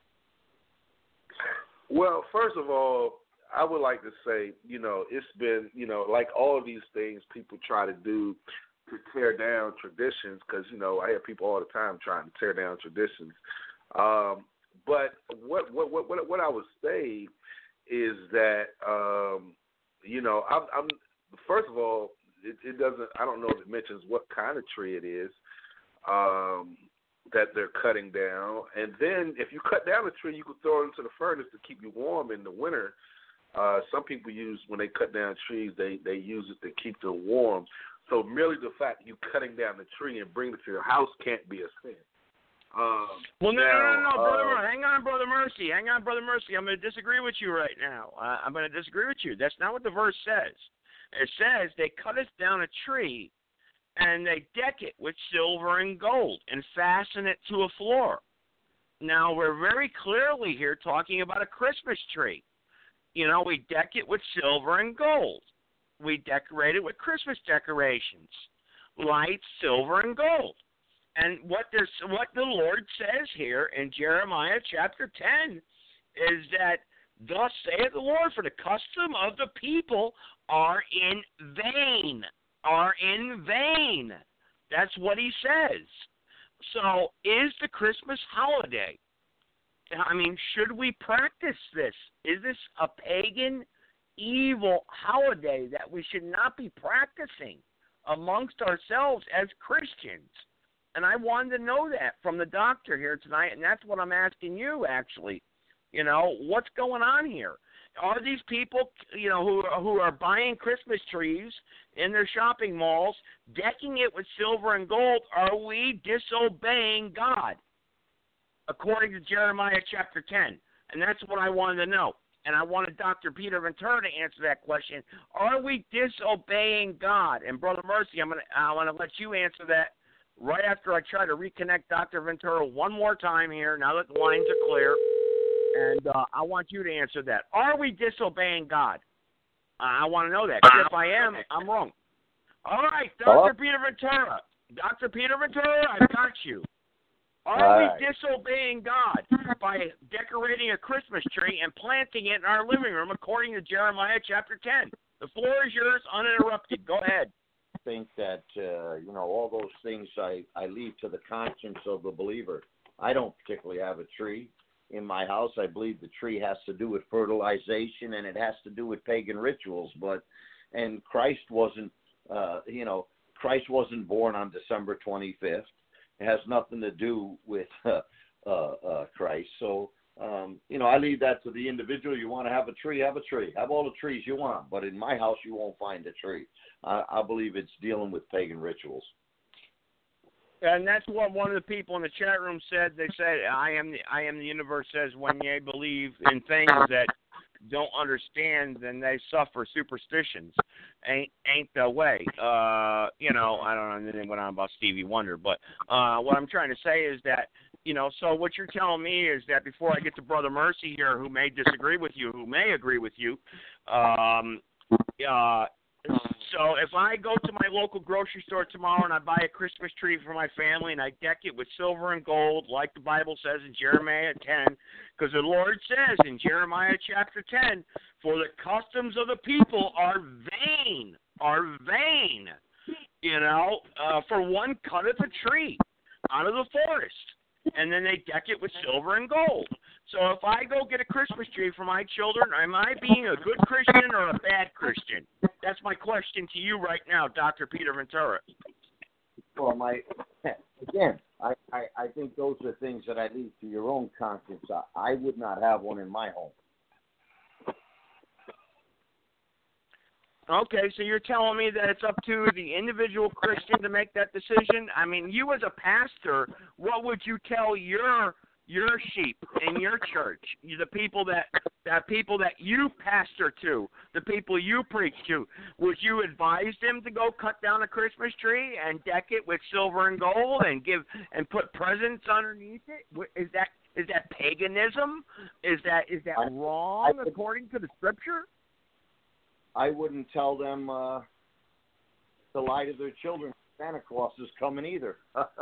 Well, first of all, I would like to say, it's been, like all of these things people try to do to tear down traditions because, I hear people all the time trying to tear down traditions. But what I would say is that, I'm first of all, it doesn't, I don't know if it mentions what kind of tree it is that they're cutting down. And then if you cut down a tree, you could throw it into the furnace to keep you warm in the winter. Some people when they cut down trees, they use it to keep them warm. So merely the fact you cutting down the tree and bringing it to your house can't be a sin. No, brother. Hang on, Brother Mercy. I'm going to disagree with you right now. I'm going to disagree with you. That's not what the verse says. It says they cut us down a tree and they deck it with silver and gold and fasten it to a floor. Now, we're very clearly here talking about a Christmas tree. We deck it with silver and gold. We decorate it with Christmas decorations, lights, silver, and gold. And what the Lord says here in Jeremiah chapter 10 is that, thus saith the Lord, for the custom of the people are in vain. That's what he says. So is the Christmas holiday, should we practice this? Is this a pagan, evil holiday that we should not be practicing amongst ourselves as Christians? And I wanted to know that from the doctor here tonight, and that's what I'm asking you, actually. What's going on here? Are these people, who are buying Christmas trees in their shopping malls, decking it with silver and gold, are we disobeying God? According to Jeremiah chapter 10. And that's what I wanted to know. And I wanted Dr. Peter Ventura to answer that question. Are we disobeying God? And Brother Mercy, I want to let you answer that right after I try to reconnect Dr. Ventura one more time here, now that the lines are clear. And I want you to answer that. Are we disobeying God? I want to know that. If I am, I'm wrong. All right, Dr. Peter Ventura. Dr. Peter Ventura, I've got you. Are we disobeying God by decorating a Christmas tree and planting it in our living room according to Jeremiah chapter 10? The floor is yours, uninterrupted. Go ahead. I think that, all those things I leave to the conscience of the believer. I don't particularly have a tree in my house. I believe the tree has to do with fertilization and it has to do with pagan rituals. And Christ wasn't, Christ wasn't born on December 25th. It has nothing to do with Christ. So I leave that to the individual. You want to have a tree, have a tree. Have all the trees you want. But in my house, you won't find a tree. I believe it's dealing with pagan rituals. And that's what one of the people in the chat room said. They said, I am the universe says when they believe in things that don't understand, then they suffer superstitions. Ain't the way. I don't know anything went on about Stevie Wonder, but what I'm trying to say is that, so what you're telling me is that before I get to Brother Mercy here, who may disagree with you, who may agree with you, so if I go to my local grocery store tomorrow and I buy a Christmas tree for my family and I deck it with silver and gold, like the Bible says in Jeremiah 10, because the Lord says in Jeremiah chapter 10, for the customs of the people are vain. For one cutteth a tree out of the forest, and then they deck it with silver and gold. So if I go get a Christmas tree for my children, am I being a good Christian or a bad Christian? That's my question to you right now, Dr. Peter Ventura. Well, I think those are things that I leave to your own conscience. I would not have one in my home. Okay, so you're telling me that it's up to the individual Christian to make that decision? I mean, you as a pastor, what would you tell your sheep in your church, the people that you pastor to, the people you preach to? Would you advise them to go cut down a Christmas tree and deck it with silver and gold and put presents underneath it? Is that paganism? Is that wrong according to the scripture? I wouldn't tell them to lie to their children. Santa Claus is coming either.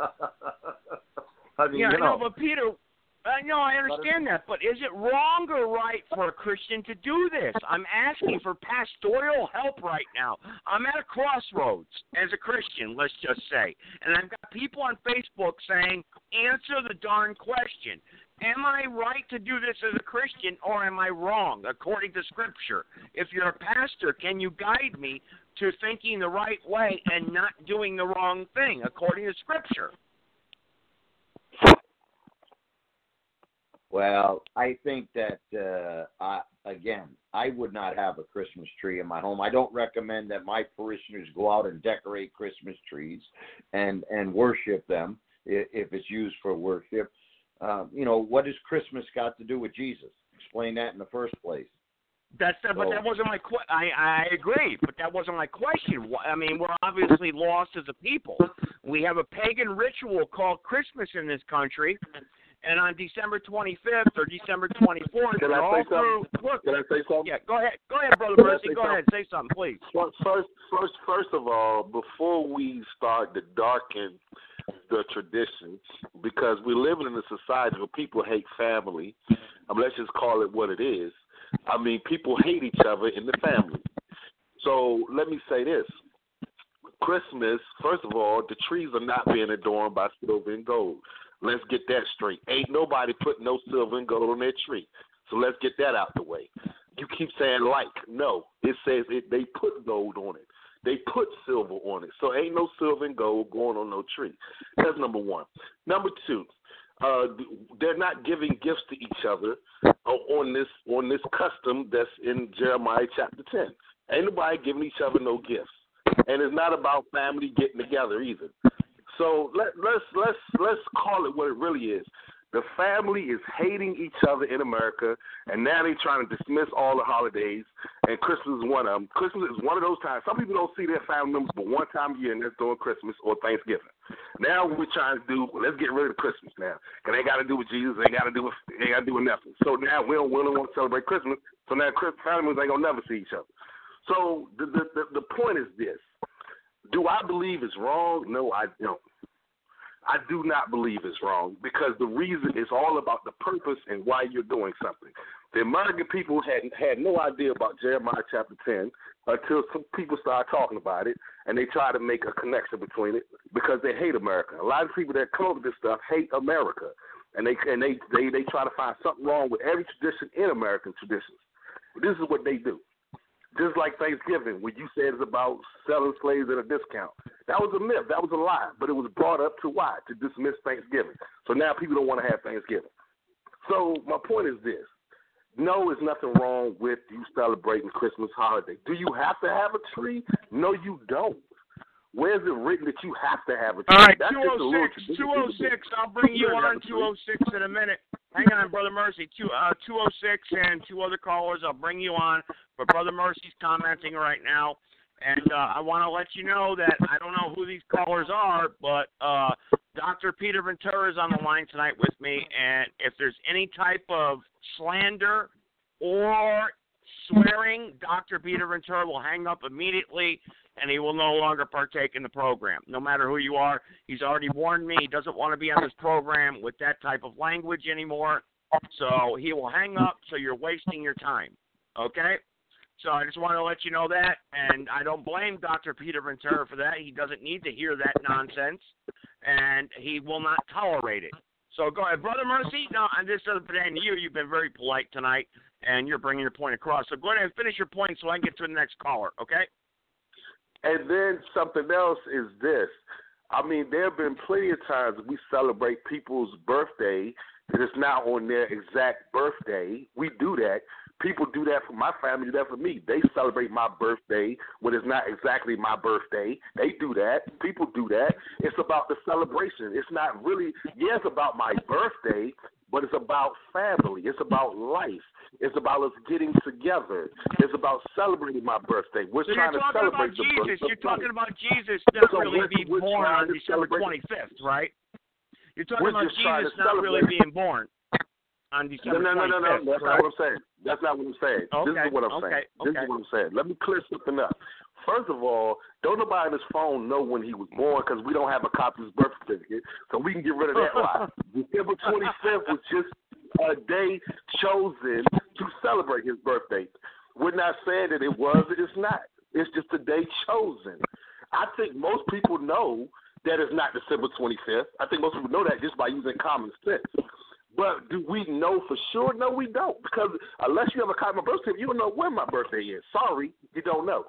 I know, but Peter, I understand that, but is it wrong or right for a Christian to do this? I'm asking for pastoral help right now. I'm at a crossroads as a Christian, let's just say, and I've got people on Facebook saying, answer the darn question. Am I right to do this as a Christian, or am I wrong according to Scripture? If you're a pastor, can you guide me to thinking the right way and not doing the wrong thing according to Scripture? Well, I think that, I would not have a Christmas tree in my home. I don't recommend that my parishioners go out and decorate Christmas trees and worship them if it's used for worship. What has Christmas got to do with Jesus? Explain that in the first place. But that wasn't my question. I agree, but that wasn't my question. I mean, we're obviously lost as a people. We have a pagan ritual called Christmas in this country, and on December 25th or December 24th, Can I say something? Yeah, go ahead, Brother Mercy. Go ahead, say something, please. First of all, before we start to darken the traditions, because we're living in a society where people hate family. Let's just call it what it is. I mean, people hate each other in the family. So let me say this. Christmas, first of all, the trees are not being adorned by silver and gold. Let's get that straight. Ain't nobody putting no silver and gold on their tree. So let's get that out the way. You keep saying like. No, it says they put gold on it. They put silver on it. So ain't no silver and gold going on no tree. That's number one. Number two, they're not giving gifts to each other on this custom that's in Jeremiah chapter 10. Ain't nobody giving each other no gifts. And it's not about family getting together either. So let's call it what it really is. The family is hating each other in America, and now they're trying to dismiss all the holidays, and Christmas is one of them. Christmas is one of those times. Some people don't see their family members but one time a year, and that's during Christmas or Thanksgiving. Now we're trying to do, let's get rid of Christmas now, because they got to do with Jesus, they got to do with nothing. So now we don't want to celebrate Christmas, so now family members ain't going to never see each other. So the point is this. Do I believe it's wrong? No, I don't. I do not believe it's wrong because the reason is all about the purpose and why you're doing something. The American people had no idea about Jeremiah chapter 10 until some people started talking about it, and they try to make a connection between it because they hate America. A lot of people that come up with this stuff hate America, and they try to find something wrong with every tradition in American traditions. This is what they do. Just like Thanksgiving, when you said it's about selling slaves at a discount. That was a myth. That was a lie. But it was brought up to why? To dismiss Thanksgiving. So now people don't want to have Thanksgiving. So my point is this. No, there's nothing wrong with you celebrating Christmas holiday. Do you have to have a tree? No, you don't. Where is it written that you have to have a tree? All right, That's 206. I'll bring you on 206 in a minute. Hang on, Brother Mercy. 206 and two other callers. I'll bring you on. But Brother Mercy's commenting right now. And I want to let you know that I don't know who these callers are, but Dr. Peter Ventura is on the line tonight with me. And if there's any type of slander or swearing, Dr. Peter Ventura will hang up immediately, and he will no longer partake in the program. No matter who you are, he's already warned me he doesn't want to be on this program with that type of language anymore. So he will hang up, so you're wasting your time. Okay? So I just want to let you know that, and I don't blame Dr. Peter Ventura for that. He doesn't need to hear that nonsense, and he will not tolerate it. So go ahead. Brother Mercy, no, this doesn't pertain to you. You've been very polite tonight, and you're bringing your point across. So go ahead and finish your point so I can get to the next caller, okay? And then something else is this. I mean, there have been plenty of times we celebrate people's birthday that is not on their exact birthday. We do that. People do that for my family, do that for me. They celebrate my birthday when it's not exactly my birthday. They do that. People do that. It's about the celebration. It's not really, it's about my birthday, but it's about family. It's about life. It's about us getting together. It's about celebrating my birthday. We're trying to celebrate the birthday. You're talking about Jesus not really being born on December 25th, right? You're talking about Jesus not really being born on December 25th. No. That's not what I'm saying. That's not what I'm saying. Okay. This is what I'm saying. This is what I'm saying. Let me clear something up. First of all, don't nobody on his phone know when he was born because we don't have a copy of his birth certificate, so we can get rid of that lie. December 25th was just a day chosen to celebrate his birthday. We're not saying that it was. It's not. It's just a day chosen. I think most people know that it's not December 25th. I think most people know that just by using common sense. But do we know for sure? No, we don't. Because unless you have a copy of my birth certificate, you don't know when my birthday is. Sorry, you don't know.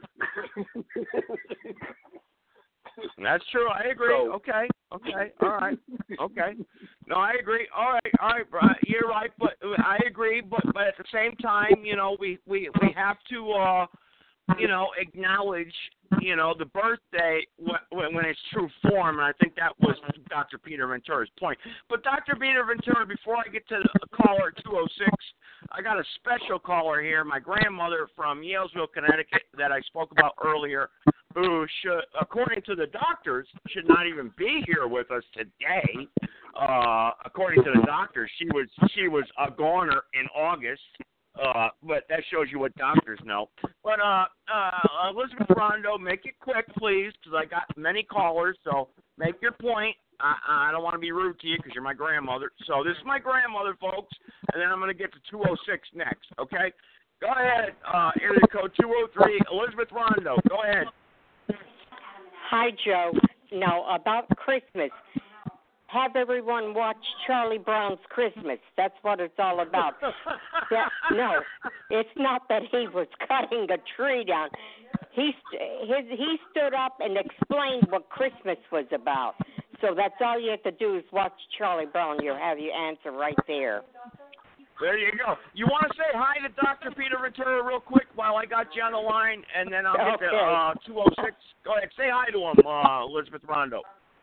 That's true. I agree. So, Okay. All right. Okay. No, I agree. All right. You're right. But I agree. But at the same time, we have to acknowledge, the birthday when it's true form, and I think that was Dr. Peter Ventura's point. But Dr. Peter Ventura, before I get to the caller 206, I got a special caller here, my grandmother from Yalesville, Connecticut, that I spoke about earlier, who should, according to the doctors, should not even be here with us today. According to the doctors, she was a goner in August. But that shows you what doctors know. But Elizabeth Rondo, make it quick, please, because I got many callers. So make your point. I don't want to be rude to you because you're my grandmother. So this is my grandmother, folks, and then I'm going to get to 206 next, okay? Go ahead, area code 203, Elizabeth Rondo. Go ahead. Hi, Joe. Now, about Christmas. Have everyone watch Charlie Brown's Christmas. That's what it's all about. No, it's not that he was cutting a tree down. He stood up and explained what Christmas was about. So that's all you have to do is watch Charlie Brown. You'll have your answer right there. There you go. You want to say hi to Dr. Peter Ventura real quick while I got you on the line, and then I'll get to 206. Go ahead. Say hi to him, Elizabeth Rondo.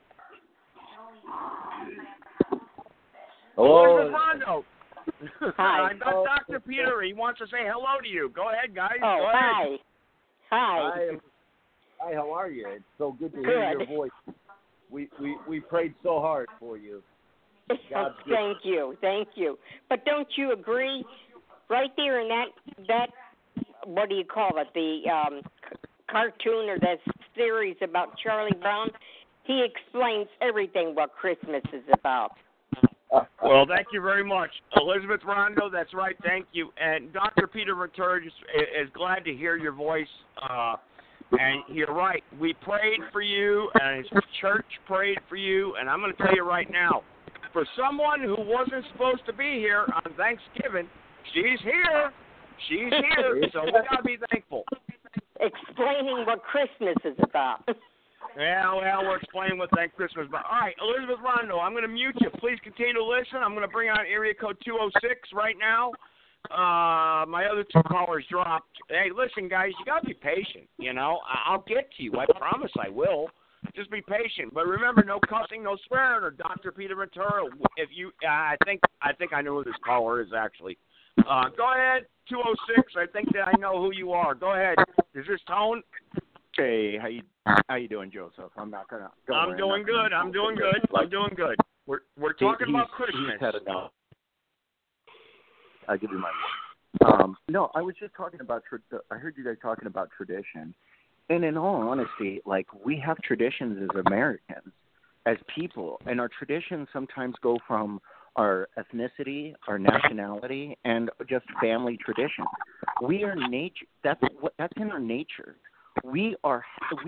Hello. Elizabeth Rondo. Hi. I got Dr. Peter. He wants to say hello to you. Go ahead, guys. Oh, Go ahead. Hi. Hi, how are you? It's so good to hear your voice. We prayed so hard for you. Thank you. But don't you agree? Right there in that what do you call it? The cartoon or that series about Charlie Brown. He explains everything what Christmas is about. Well, thank you very much. Elizabeth Rondo, that's right, thank you. And Dr. Peter Ventura is glad to hear your voice. And you're right, we prayed for you, and his church prayed for you. And I'm going to tell you right now, for someone who wasn't supposed to be here on Thanksgiving, she's here. She's here, so we got to be thankful. Explaining what Christmas is about. Yeah, well, we're explaining what Thank Christmas about. All right, Elizabeth Rondo, I'm going to mute you. Please continue to listen. I'm going to bring on area code 206 right now. My other two callers dropped. Hey, listen, guys, you got to be patient. You know, I'll get to you. I promise I will. Just be patient. But remember, no cussing, no swearing, or Dr. Peter Ventura. If you, I think I know who this caller is actually. Go ahead, 206. I think that I know who you are. Go ahead. Is this Tone? Hey, how you doing, Joseph? I'm not gonna. I'm doing good. I'm doing good. We're talking about Christmas. He's had enough. I'll give you my word. No, I was just talking about. I heard you guys talking about tradition, and in all honesty, like, we have traditions as Americans, as people, and our traditions sometimes go from our ethnicity, our nationality, and just family tradition. We are nature. That's in our nature. We are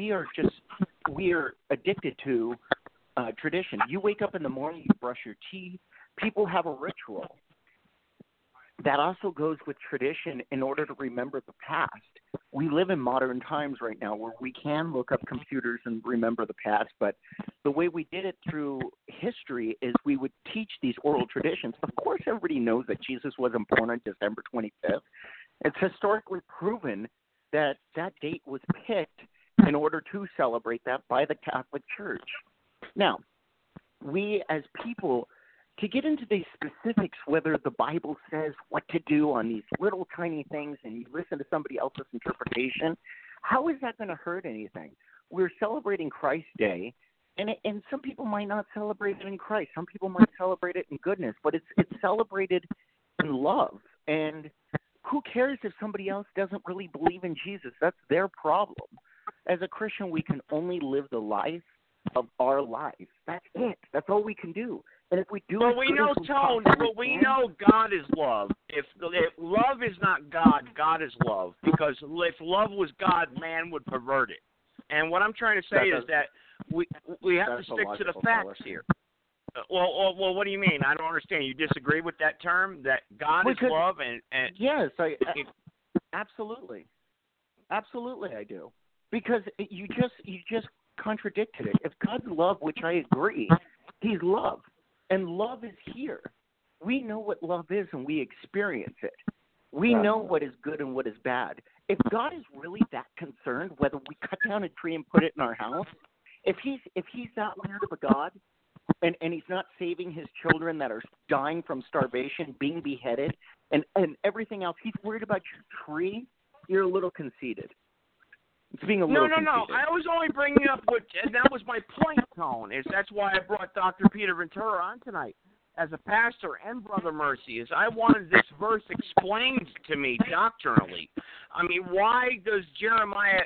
addicted to tradition. You wake up in the morning, you brush your teeth. People have a ritual. That also goes with tradition in order to remember the past. We live in modern times right now where we can look up computers and remember the past, but the way we did it through history is we would teach these oral traditions. Of course, everybody knows that Jesus wasn't born on December 25th. It's historically proven that date was picked in order to celebrate that by the Catholic Church. Now, we as people, to get into these specifics, whether the Bible says what to do on these little tiny things and you listen to somebody else's interpretation, how is that going to hurt anything? We're celebrating Christ Day, and some people might not celebrate it in Christ. Some people might celebrate it in goodness, but it's celebrated in love. And who cares if somebody else doesn't really believe in Jesus? That's their problem. As a Christian, we can only live the life of our life. That's it. That's all we can do. And if we do, well, we know, Tone. But we know God is love. If love is not God, God is love. Because if love was God, man would pervert it. And what I'm trying to say is that we have to stick to the facts here. Well, what do you mean? I don't understand. You disagree with that term, that God is love, and yes, absolutely, I do, because you just contradicted it. If God's love, which I agree, He's love, and love is here. We know what love is, and we experience it. We know what is good and what is bad. If God is really that concerned, whether we cut down a tree and put it in our house, if He's that weird of a God. And he's not saving his children that are dying from starvation, being beheaded, and everything else. He's worried about your tree. You're a little conceited. It's being a little conceited. No. I was only bringing up and that was my point, Tone, is that's why I brought Dr. Peter Ventura on tonight as a pastor and Brother Mercy, is I wanted this verse explained to me doctrinally. I mean, why is Jeremiah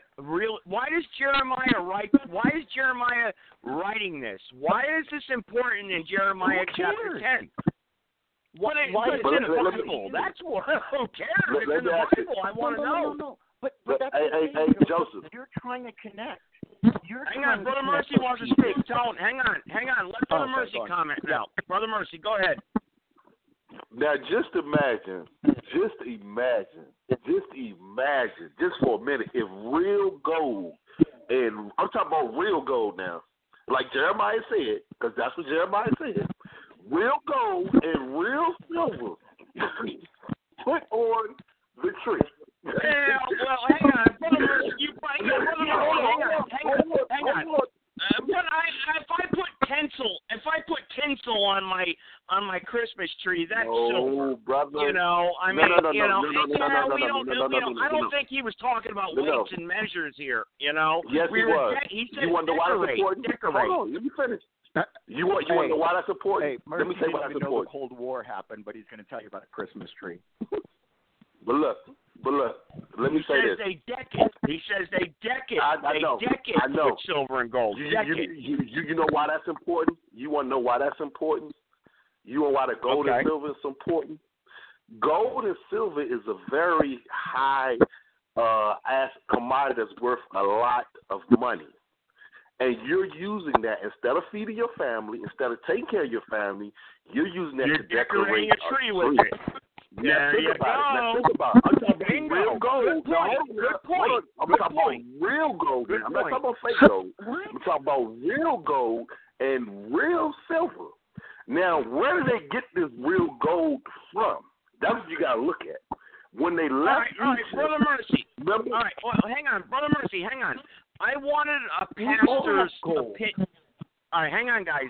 writing this? Why is this important in Jeremiah chapter 10? Why is it in the Bible? That's what. Who cares? It's in the Bible. I want to know. No. But that's hey, Joseph. You're trying to connect. Hang on, Brother Mercy wants to speak. Tone, hang on. Let Brother Mercy comment now. Brother Mercy, go ahead. Now, just imagine, just for a minute, if real gold, and I'm talking about real gold now, like Jeremiah said, because that's what Jeremiah said, real gold and real silver put on the tree. Well, hang on, Brother Mercy, hang on. But if I put tinsel on my Christmas tree, that's silver. Brother. You know, I mean, I don't think he was talking about weights and measures here. You know. Yes, he was. He said you want to know why that's important? Decorate. Hold on, let me finish. You want to know why that's important? Hey, let me tell you why that's important. The Cold War happened, but he's going to tell you about a Christmas tree. But look, let me say this. He says they deck it. I know. With silver and gold. You know why that's important? You want to know why that's important? You know why the gold and silver is important? Gold and silver is a very high commodity that's worth a lot of money. And you're using that instead of feeding your family, instead of taking care of your family, you're using that to decorate a tree with it. There you go. Now think about it. I'm talking about Bingo. real gold. Good point. I'm talking about real gold. I'm not talking about fake gold. I'm talking about real gold and real silver. Now, where do they get this real gold from? That's what you got to look at. When they left all right, Brother Mercy. All right, well, hang on. Brother Mercy, hang on. I wanted a pastor's opinion. All right, hang on, guys,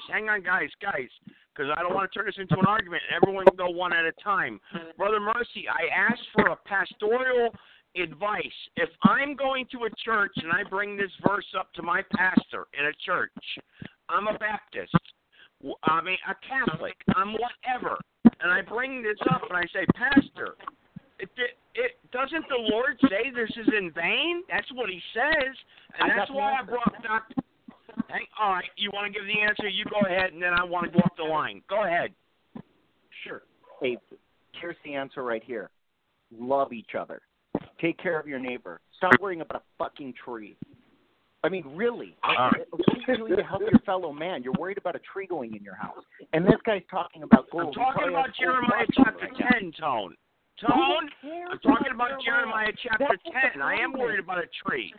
because I don't want to turn this into an argument. Everyone can go one at a time. Brother Mercy, I asked for a pastoral advice. If I'm going to a church and I bring this verse up to my pastor in a church, I'm a Baptist, I mean a Catholic, I'm whatever, and I bring this up and I say, Pastor, it doesn't the Lord say this is in vain? That's what he says, and that's why I brought Dr. All right, you want to give the answer? You go ahead, and then I want to go up the line. Go ahead. Sure. Hey, here's the answer right here. Love each other. Take care of your neighbor. Stop worrying about a fucking tree. I mean, really. What are you doing to help your fellow man? You're worried about a tree going in your house. And this guy's talking about gold. I'm talking about Jeremiah chapter 10, Tone. I'm talking about Jeremiah chapter 10. I am worried about a tree.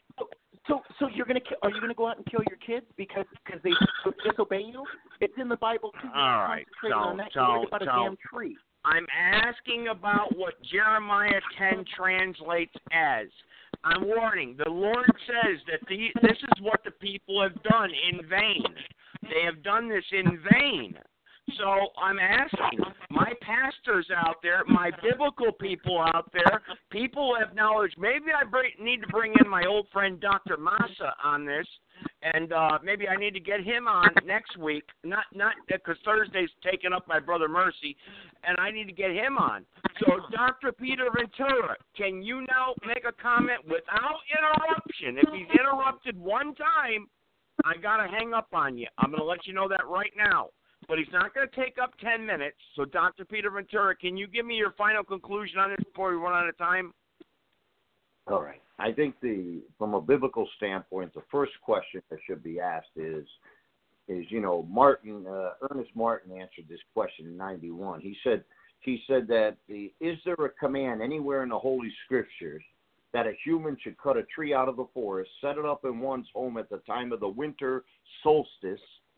So are you gonna go out and kill your kids because they disobey you? It's in the Bible too. All right, Don't. A damn tree. I'm asking about what Jeremiah 10 translates as. I'm warning. The Lord says that this is what the people have done in vain. They have done this in vain. So I'm asking my pastors out there, my biblical people out there, people who have knowledge. Maybe I need to bring in my old friend Dr. Massa on this, and maybe I need to get him on next week. Not because Thursday's taken up by Brother Mercy, and I need to get him on. So Dr. Peter Ventura, can you now make a comment without interruption? If he's interrupted one time, I gotta hang up on you. I'm gonna let you know that right now. But he's not going to take up 10 minutes. So, Dr. Peter Ventura, can you give me your final conclusion on this before we run out of time? All right. I think from a biblical standpoint, the first question that should be asked is Ernest Martin answered this question in 91. He said that is there a command anywhere in the Holy Scriptures that a human should cut a tree out of the forest, set it up in one's home at the time of the winter solstice,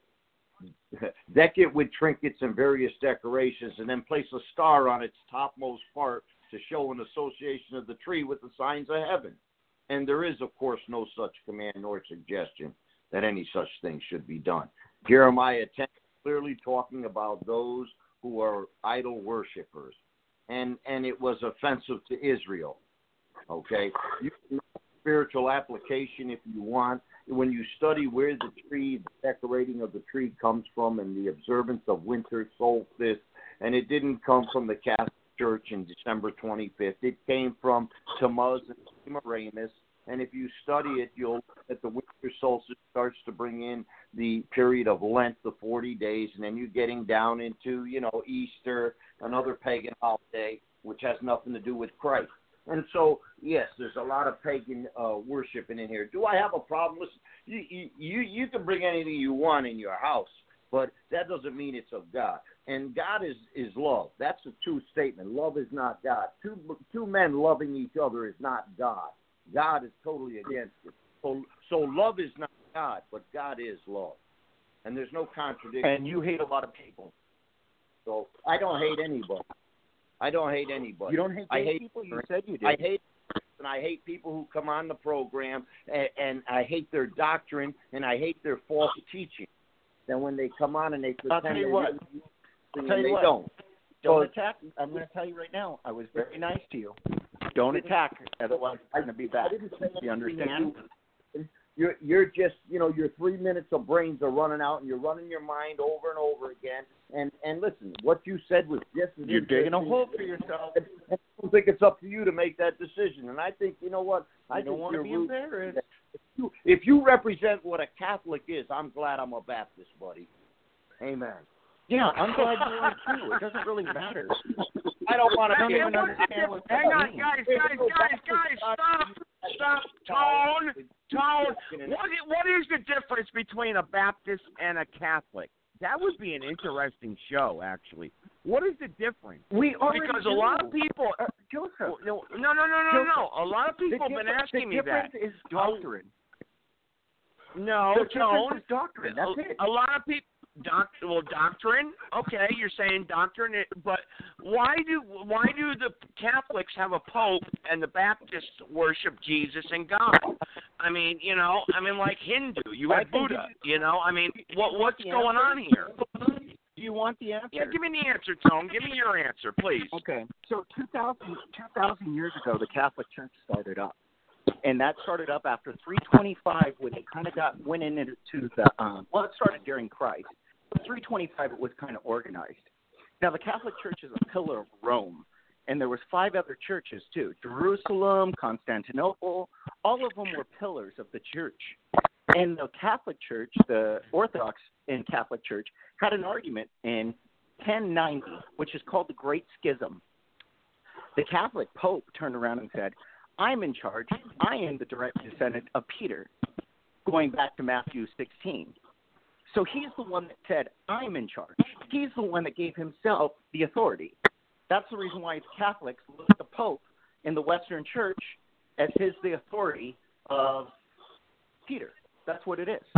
deck it with trinkets and various decorations, and then place a star on its topmost part to show an association of the tree with the signs of heaven? And there is, of course, no such command nor suggestion that any such thing should be done. Jeremiah 10 clearly talking about those who are idol worshipers, and it was offensive to Israel. Okay, you can make spiritual application if you want. When you study where the decorating of the tree comes from and the observance of winter solstice, and it didn't come from the Catholic Church in December 25th. It came from Tammuz and Semiramis, and if you study it, you'll that the winter solstice starts to bring in the period of Lent, the 40 days, and then you're getting down into, Easter, another pagan holiday, which has nothing to do with Christ. And so, yes, there's a lot of pagan worshiping in here. Do I have a problem? Listen, you can bring anything you want in your house, but that doesn't mean it's of God. And God is love. That's a true statement. Love is not God. Two men loving each other is not God. God is totally against it. So love is not God, but God is love. And there's no contradiction. And you hate a lot of people. So I don't hate anybody. I don't hate anybody. You don't hate people? You said you did. I hate people who come on the program, and I hate their doctrine, and I hate their false teaching. Then when they come on and they pretend I'll tell you what. Don't attack. I'm going to tell you right now, I was very nice to you. Don't attack, otherwise it's going to be bad. You understand? You're just, your 3 minutes of brains are running out, and you're running your mind over and over again. And listen, what you said was just as you're digging a hole for yourself. I don't think it's up to you to make that decision. And I think, you know what? I don't want to be embarrassed. If you represent what a Catholic is, I'm glad I'm a Baptist, buddy. Amen. Yeah, I'm glad you are too. It doesn't really matter. I don't want to even understand what that Hang on, means. guys, stop. Tone. What is the difference between a Baptist and a Catholic? That would be an interesting show, actually. What is the difference? Because a lot of people, Joseph. No. A lot of people have been asking me that. The difference is doctrine. No, the difference is doctrine. That's it. A lot of people. Doctrine. Okay, you're saying doctrine, but why do the Catholics have a pope and the Baptists worship Jesus and God? I mean, like Hindu, you have Buddha. What's going on here? Do you want the answer? Yeah, give me the answer, Tone. Give me your answer, please. Okay. So 2,000 years ago, the Catholic Church started up. And that started up after 325 when it kind of went into the, it started during Christ. 325 it was kind of organized. Now, the Catholic Church is a pillar of Rome. And there was 5 other churches, too. Jerusalem, Constantinople, all of them were pillars of the church. And the Catholic Church, the Orthodox and Catholic Church, had an argument in 1090, which is called the Great Schism. The Catholic Pope turned around and said, I'm in charge. I am the direct descendant of Peter, going back to Matthew 16. So he's the one that said, I'm in charge. He's the one that gave himself the authority. That's the reason why Catholics look at the Pope in the Western Church as the authority of Peter. That's what it is.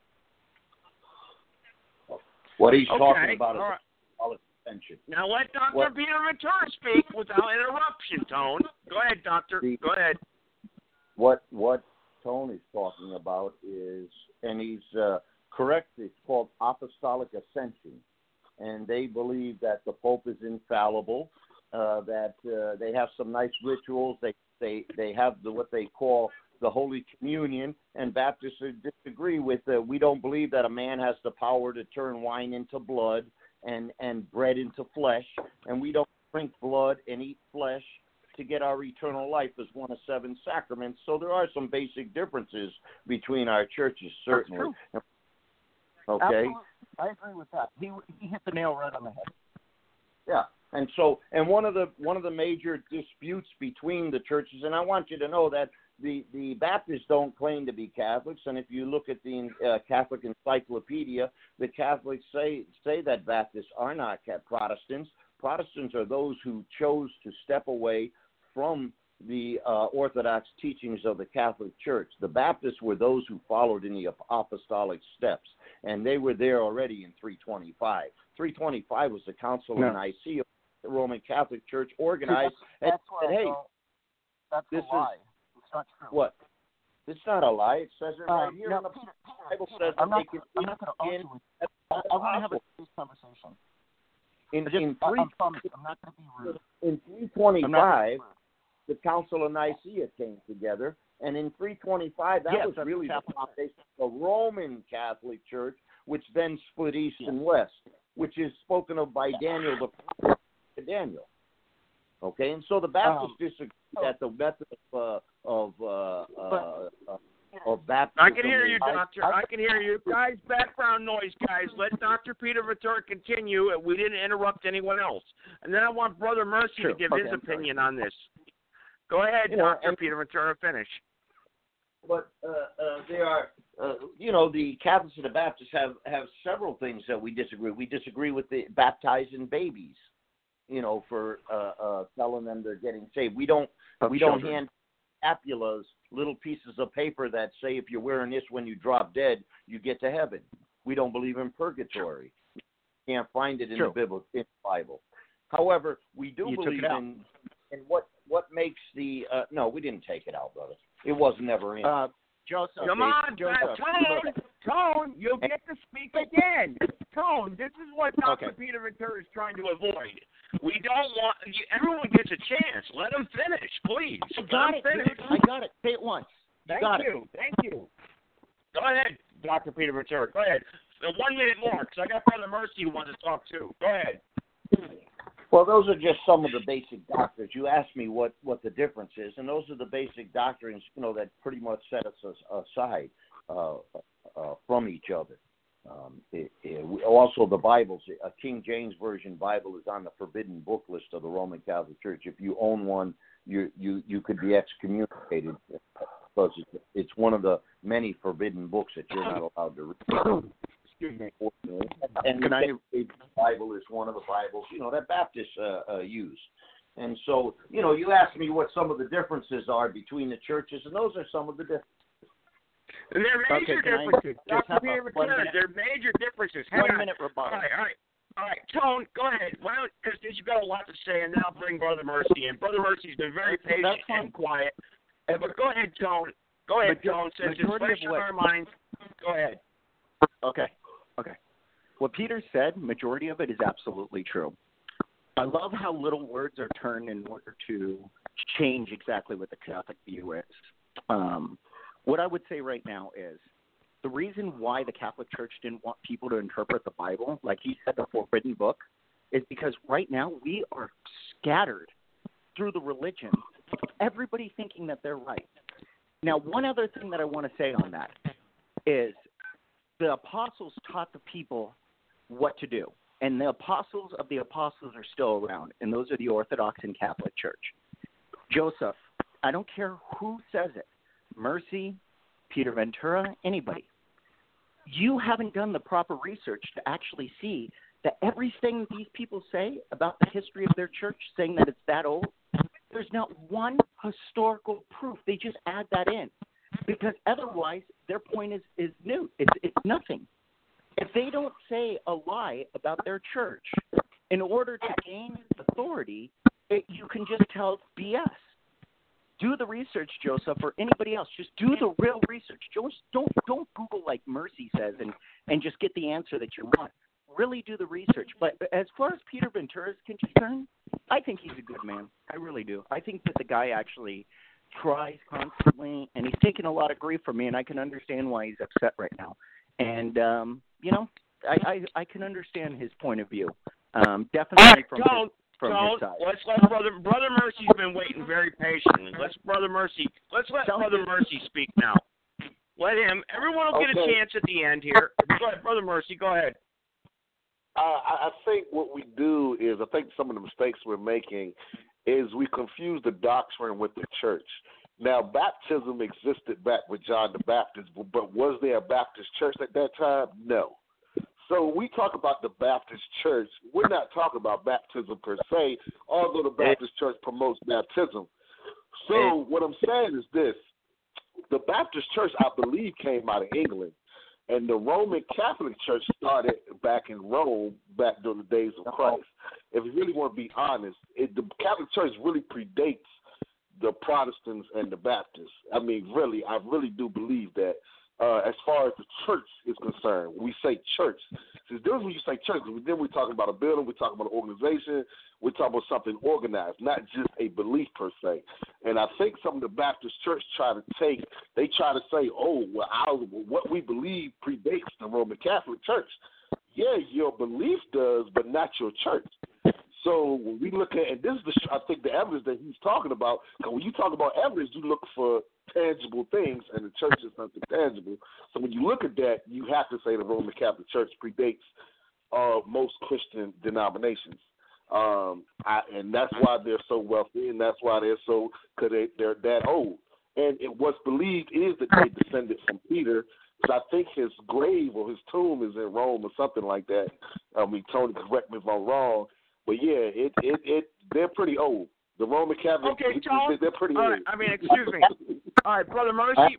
What he's talking about is apostolic ascension. Now let Dr. Peter Ventura speak without interruption, Tone. Go ahead, Doctor. Go ahead. What Tone is talking about is, and he's correct, it's called apostolic ascension. And they believe that the Pope is infallible, that they have some nice rituals. They have what they call the Holy Communion, and Baptists disagree with we don't believe that a man has the power to turn wine into blood and bread into flesh, and we don't drink blood and eat flesh to get our eternal life as one of 7 sacraments. So there are some basic differences between our churches, certainly. That's true. Okay? Absolutely. I agree with that. He hit the nail right on the head. Yeah. And one of the major disputes between the churches, and I want you to know that the Baptists don't claim to be Catholics, and if you look at the Catholic Encyclopedia, the Catholics say that Baptists are not Protestants. Protestants are those who chose to step away from the Orthodox teachings of the Catholic Church. The Baptists were those who followed in the apostolic steps, and they were there already in 325. 325 was the Council of Nicaea, the Roman Catholic Church organized and said, hey, that's this a lie. is It's not true. What? It's not a lie. It says it right here. No, In the Peter, Bible says I'm not they going to argue with you. I want to have a serious conversation. I promise I'm not going to be rude. In 325, the Council of Nicaea came together, and in 325, that was really the foundation of the Roman Catholic Church, which then split east and west, which is spoken of by Daniel, the prophet Daniel. Okay, and so the Baptists disagree that the method of baptism. I can hear you, Doctor. I can hear you. Guys, background noise, guys. Let Dr. Peter Ventura continue. We didn't interrupt anyone else. And then I want Brother Mercy to give his opinion on this. Go ahead, Dr. Peter Ventura, finish. But there are, the Catholics and the Baptists have several things that we disagree. We disagree with the baptizing babies, for telling them they're getting saved. We don't hand scapulas, little pieces of paper that say if you're wearing this when you drop dead, you get to heaven. We don't believe in purgatory. You can't find it in the Bible. However, we do believe in what makes the no, we didn't take it out, brother. It was never in. Joseph, come on, Tone, you'll get to speak again. Tone, this is what Dr. Peter Ventura is trying to avoid. We don't want everyone gets a chance. Let them finish, please. I got it. I got it. Say it once. Thank you. Go ahead, Dr. Peter Ventura. Go ahead. 1 minute more, because I got Brother Mercy who wants to talk too. Go ahead. Well, those are just some of the basic doctrines. You asked me what the difference is, and those are the basic doctrines, that pretty much set us aside from each other. Also, the Bibles, a King James Version Bible is on the forbidden book list of the Roman Catholic Church. If you own one, you could be excommunicated because it's one of the many forbidden books that you're not allowed to read. Excuse me. And the Bible is one of the Bibles, that Baptists use. And so, you asked me what some of the differences are between the churches, and those are some of the differences. And they're major differences. Dr. Peter Ventura, they're major differences. Hang on. 1 minute rebuttal. All right, Tone, go ahead. Because you've got a lot to say, and then I'll bring Brother Mercy in. Brother Mercy's been very patient and quiet. But go ahead, Tone. Go ahead, Tone. Since it's fresh in our minds, go ahead. Okay. What Peter said, majority of it is absolutely true. I love how little words are turned in order to change exactly what the Catholic view is. What I would say right now is the reason why the Catholic Church didn't want people to interpret the Bible, like he said, the forbidden book, is because right now we are scattered through the religion of everybody thinking that they're right. Now, one other thing that I want to say on that is the apostles taught the people what to do. And the apostles of the apostles are still around, and those are the Orthodox and Catholic Church. Joseph, I don't care who says it, Mercy, Peter Ventura, anybody. You haven't done the proper research to actually see that everything these people say about the history of their church, saying that it's that old, there's not one historical proof. They just add that in because otherwise their point is new. It's nothing. If they don't say a lie about their church in order to gain authority, you can just tell it's BS. Do the research, Joseph, or anybody else. Just do the real research. Don't Google like Mercy says and just get the answer that you want. Really do the research. But as far as Peter Ventura is concerned, I think he's a good man. I really do. I think that the guy actually tries constantly, and he's taken a lot of grief from me, and I can understand why he's upset right now. And, I can understand his point of view. Definitely from his side. Let's let Brother Mercy's been waiting very patiently. Let's let Brother Mercy speak now. Let him. Everyone will get a chance at the end here. Go ahead, Brother Mercy. Go ahead. I think what we do is, I think some of the mistakes we're making is we confuse the doctrine with the church. Now, baptism existed back with John the Baptist, but was there a Baptist church at that time? No. So when we talk about the Baptist church, we're not talking about baptism per se, although the Baptist church promotes baptism. So what I'm saying is this. The Baptist church, I believe, came out of England, and the Roman Catholic Church started back in Rome back during the days of Christ. If you really want to be honest, the Catholic Church really predates the Protestants and the Baptists. I mean, really, I really do believe that. As far as the church is concerned, when we say church, there's difference when you say church. Then we're talking about a building, we're talking about an organization, we're talking about something organized, not just a belief per se. And I think some of the Baptist church try to say, what we believe predates the Roman Catholic Church. Yeah, your belief does, but not your church. So when we look at, and this is I think the evidence that he's talking about, because when you talk about evidence, you look for tangible things, and the church is something tangible. So when you look at that, you have to say the Roman Catholic Church predates most Christian denominations. And that's why they're so wealthy, and that's why because they're that old. And what's believed is that they descended from Peter, because I think his grave or his tomb is in Rome or something like that. I mean, Tony, correct me if I'm wrong. But yeah, they're pretty old. The Roman Catholic, they're pretty old. Right, I mean, excuse me. All right, Brother Mercy,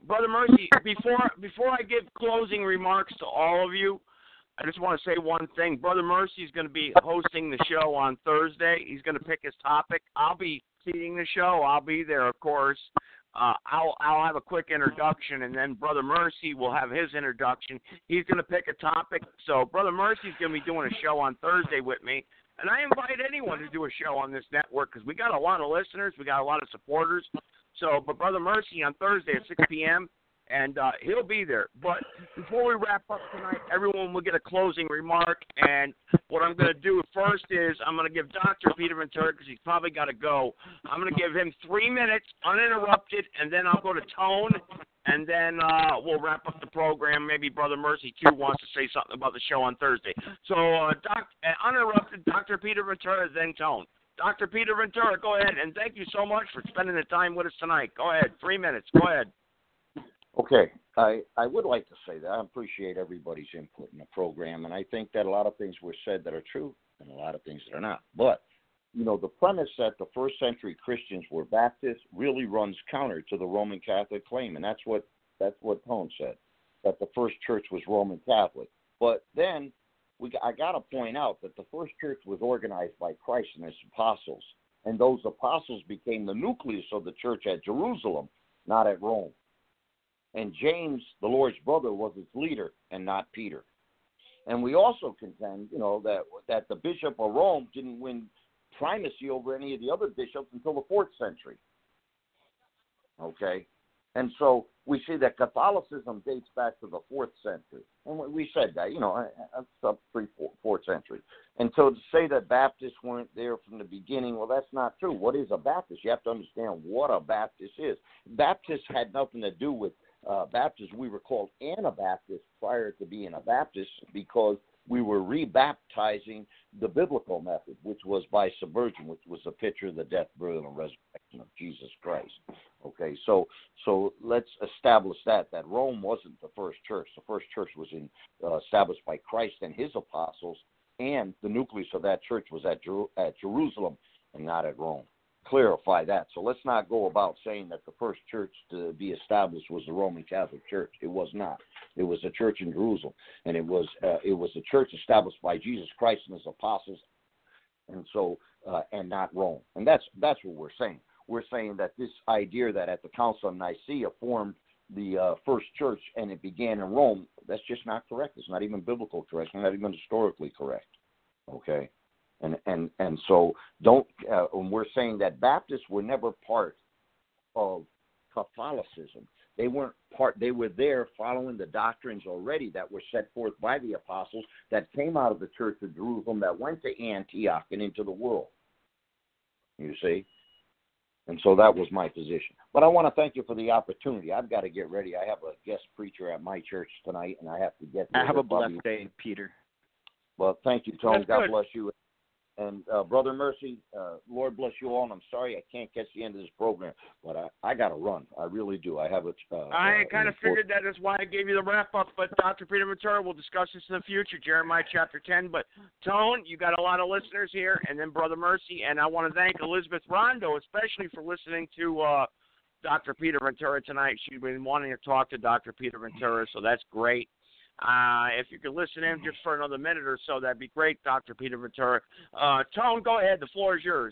before I give closing remarks to all of you, I just want to say one thing. Brother Mercy is going to be hosting the show on Thursday. He's going to pick his topic. I'll be seeing the show. I'll be there, of course. I'll have a quick introduction, and then Brother Mercy will have his introduction. He's going to pick a topic. So Brother Mercy's going to be doing a show on Thursday with me. And I invite anyone to do a show on this network because we got a lot of listeners. We got a lot of supporters. So, but Brother Mercy on Thursday at 6 p.m., and he'll be there. But before we wrap up tonight, everyone will get a closing remark. And what I'm going to do first is I'm going to give Dr. Peter Ventura, because he's probably got to go, I'm going to give him 3 minutes uninterrupted, and then I'll go to Tone, and then we'll wrap up the program. Maybe Brother Mercy, too, wants to say something about the show on Thursday. So uninterrupted, Dr. Peter Ventura, then Tone. Dr. Peter Ventura, go ahead, and thank you so much for spending the time with us tonight. Go ahead, 3 minutes. Go ahead. Okay. I would like to say that I appreciate everybody's input in the program, and I think that a lot of things were said that are true and a lot of things that are not. But, the premise that the first century Christians were Baptists really runs counter to the Roman Catholic claim, and that's what Tone said, that the first church was Roman Catholic. But then I got to point out that the first church was organized by Christ and his apostles, and those apostles became the nucleus of the church at Jerusalem, not at Rome. And James, the Lord's brother, was its leader and not Peter. And we also contend, that the Bishop of Rome didn't win primacy over any of the other bishops until the 4th century. Okay? And so we see that Catholicism dates back to the 4th century. And we said that, that's up 4th century. And so to say that Baptists weren't there from the beginning, well, that's not true. What is a Baptist? You have to understand what a Baptist is. Baptists had nothing to do with Baptists. We were called Anabaptists prior to being a Baptist because we were rebaptizing the biblical method, which was by submersion, which was a picture of the death, burial, and resurrection of Jesus Christ. Okay, so let's establish that Rome wasn't the first church. The first church was established by Christ and his apostles, and the nucleus of that church was at Jerusalem and not at Rome. Clarify that. So let's not go about saying that the first church to be established was the Roman Catholic Church. It was not. It was a church in Jerusalem, and it was a church established by Jesus Christ and his apostles, and so and not Rome. And that's what we're saying. We're saying that this idea that at the Council of Nicaea formed the first church and it began in Rome, that's just not correct. It's not even biblical correct. It's not even historically correct. Okay. And so when we're saying that Baptists were never part of Catholicism, they weren't part. They were there following the doctrines already that were set forth by the apostles that came out of the Church of Jerusalem that went to Antioch and into the world. You see, and so that was my position. But I want to thank you for the opportunity. I've got to get ready. I have a guest preacher at my church tonight, and I have to get there. Have a blessed day, Peter. Well, thank you, Tone. God good. Bless you. And Brother Mercy, Lord bless you all. And I'm sorry I can't catch the end of this program, but I got to run. I really do. I have a. I kind of figured that is why I gave you the wrap up. But Dr. Peter Ventura will discuss this in the future, Jeremiah chapter 10. But Tone, you got a lot of listeners here, and then Brother Mercy, and I want to thank Elizabeth Rondo especially for listening to Dr. Peter Ventura tonight. She's been wanting to talk to Dr. Peter Ventura, so that's great. If you could listen in just for another minute or so, that'd be great, Dr. Peter Ventura. Tone, go ahead. The floor is yours.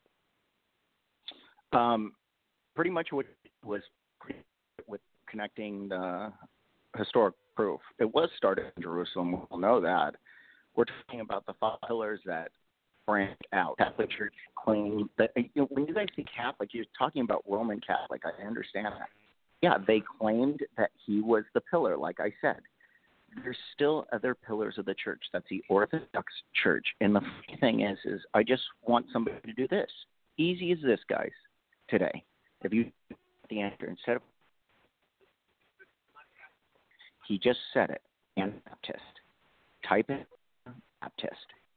Pretty much what was with connecting the historic proof. It was started in Jerusalem. We'll know that. We're talking about the 5 pillars that branched out. Catholic Church claimed that, when you guys say Catholic, you're talking about Roman Catholic. I understand that. Yeah, they claimed that he was the pillar, like I said. There's still other pillars of the church. That's the Orthodox Church. And the thing is I just want somebody to do this. Easy as this, guys, today. If you the answer instead of he just said it, Anabaptist. Type it, Baptist.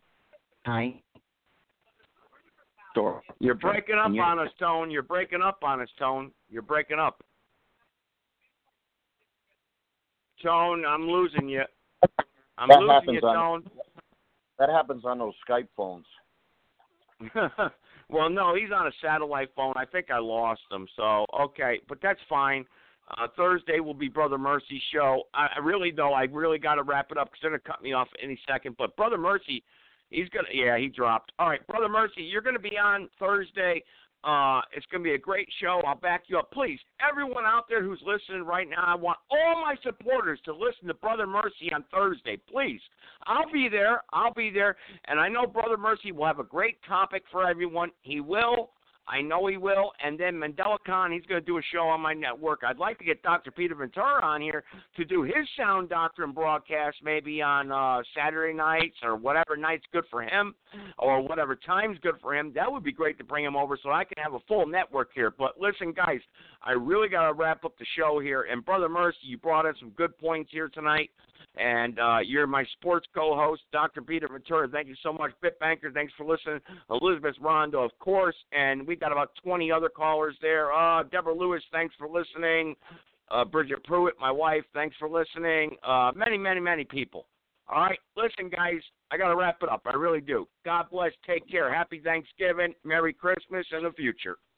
You're breaking up on us, Tone. You're breaking up on us, Tone. You're breaking up. Tone, I'm losing you. I'm losing you, Tone. That happens on those Skype phones. Well, no, he's on a satellite phone. I think I lost him. So, okay, but that's fine. Thursday will be Brother Mercy's show. I really got to wrap it up because they're going to cut me off any second. But Brother Mercy, he dropped. All right, Brother Mercy, you're going to be on Thursday. It's going to be a great show. I'll back you up. Please, everyone out there who's listening right now, I want all my supporters to listen to Brother Mercy on Thursday. Please. I'll be there. And I know Brother Mercy will have a great topic for everyone. He will. I know he will. And then MandelaCon, he's going to do a show on my network. I'd like to get Dr. Peter Ventura on here to do his sound doctrine broadcast maybe on Saturday nights or whatever night's good for him or whatever time's good for him. That would be great to bring him over so I can have a full network here. But listen, guys, I really got to wrap up the show here. And Brother Mercy, you brought in some good points here tonight. And you're my sports co-host, Dr. Peter Ventura. Thank you so much. BitBanker, thanks for listening. Elizabeth Rondo, of course. And we got about 20 other callers there. Deborah Lewis, thanks for listening. Bridget Pruitt, my wife, thanks for listening. Many, many, many people. All right, listen, guys, I got to wrap it up. I really do. God bless. Take care. Happy Thanksgiving. Merry Christmas and the future.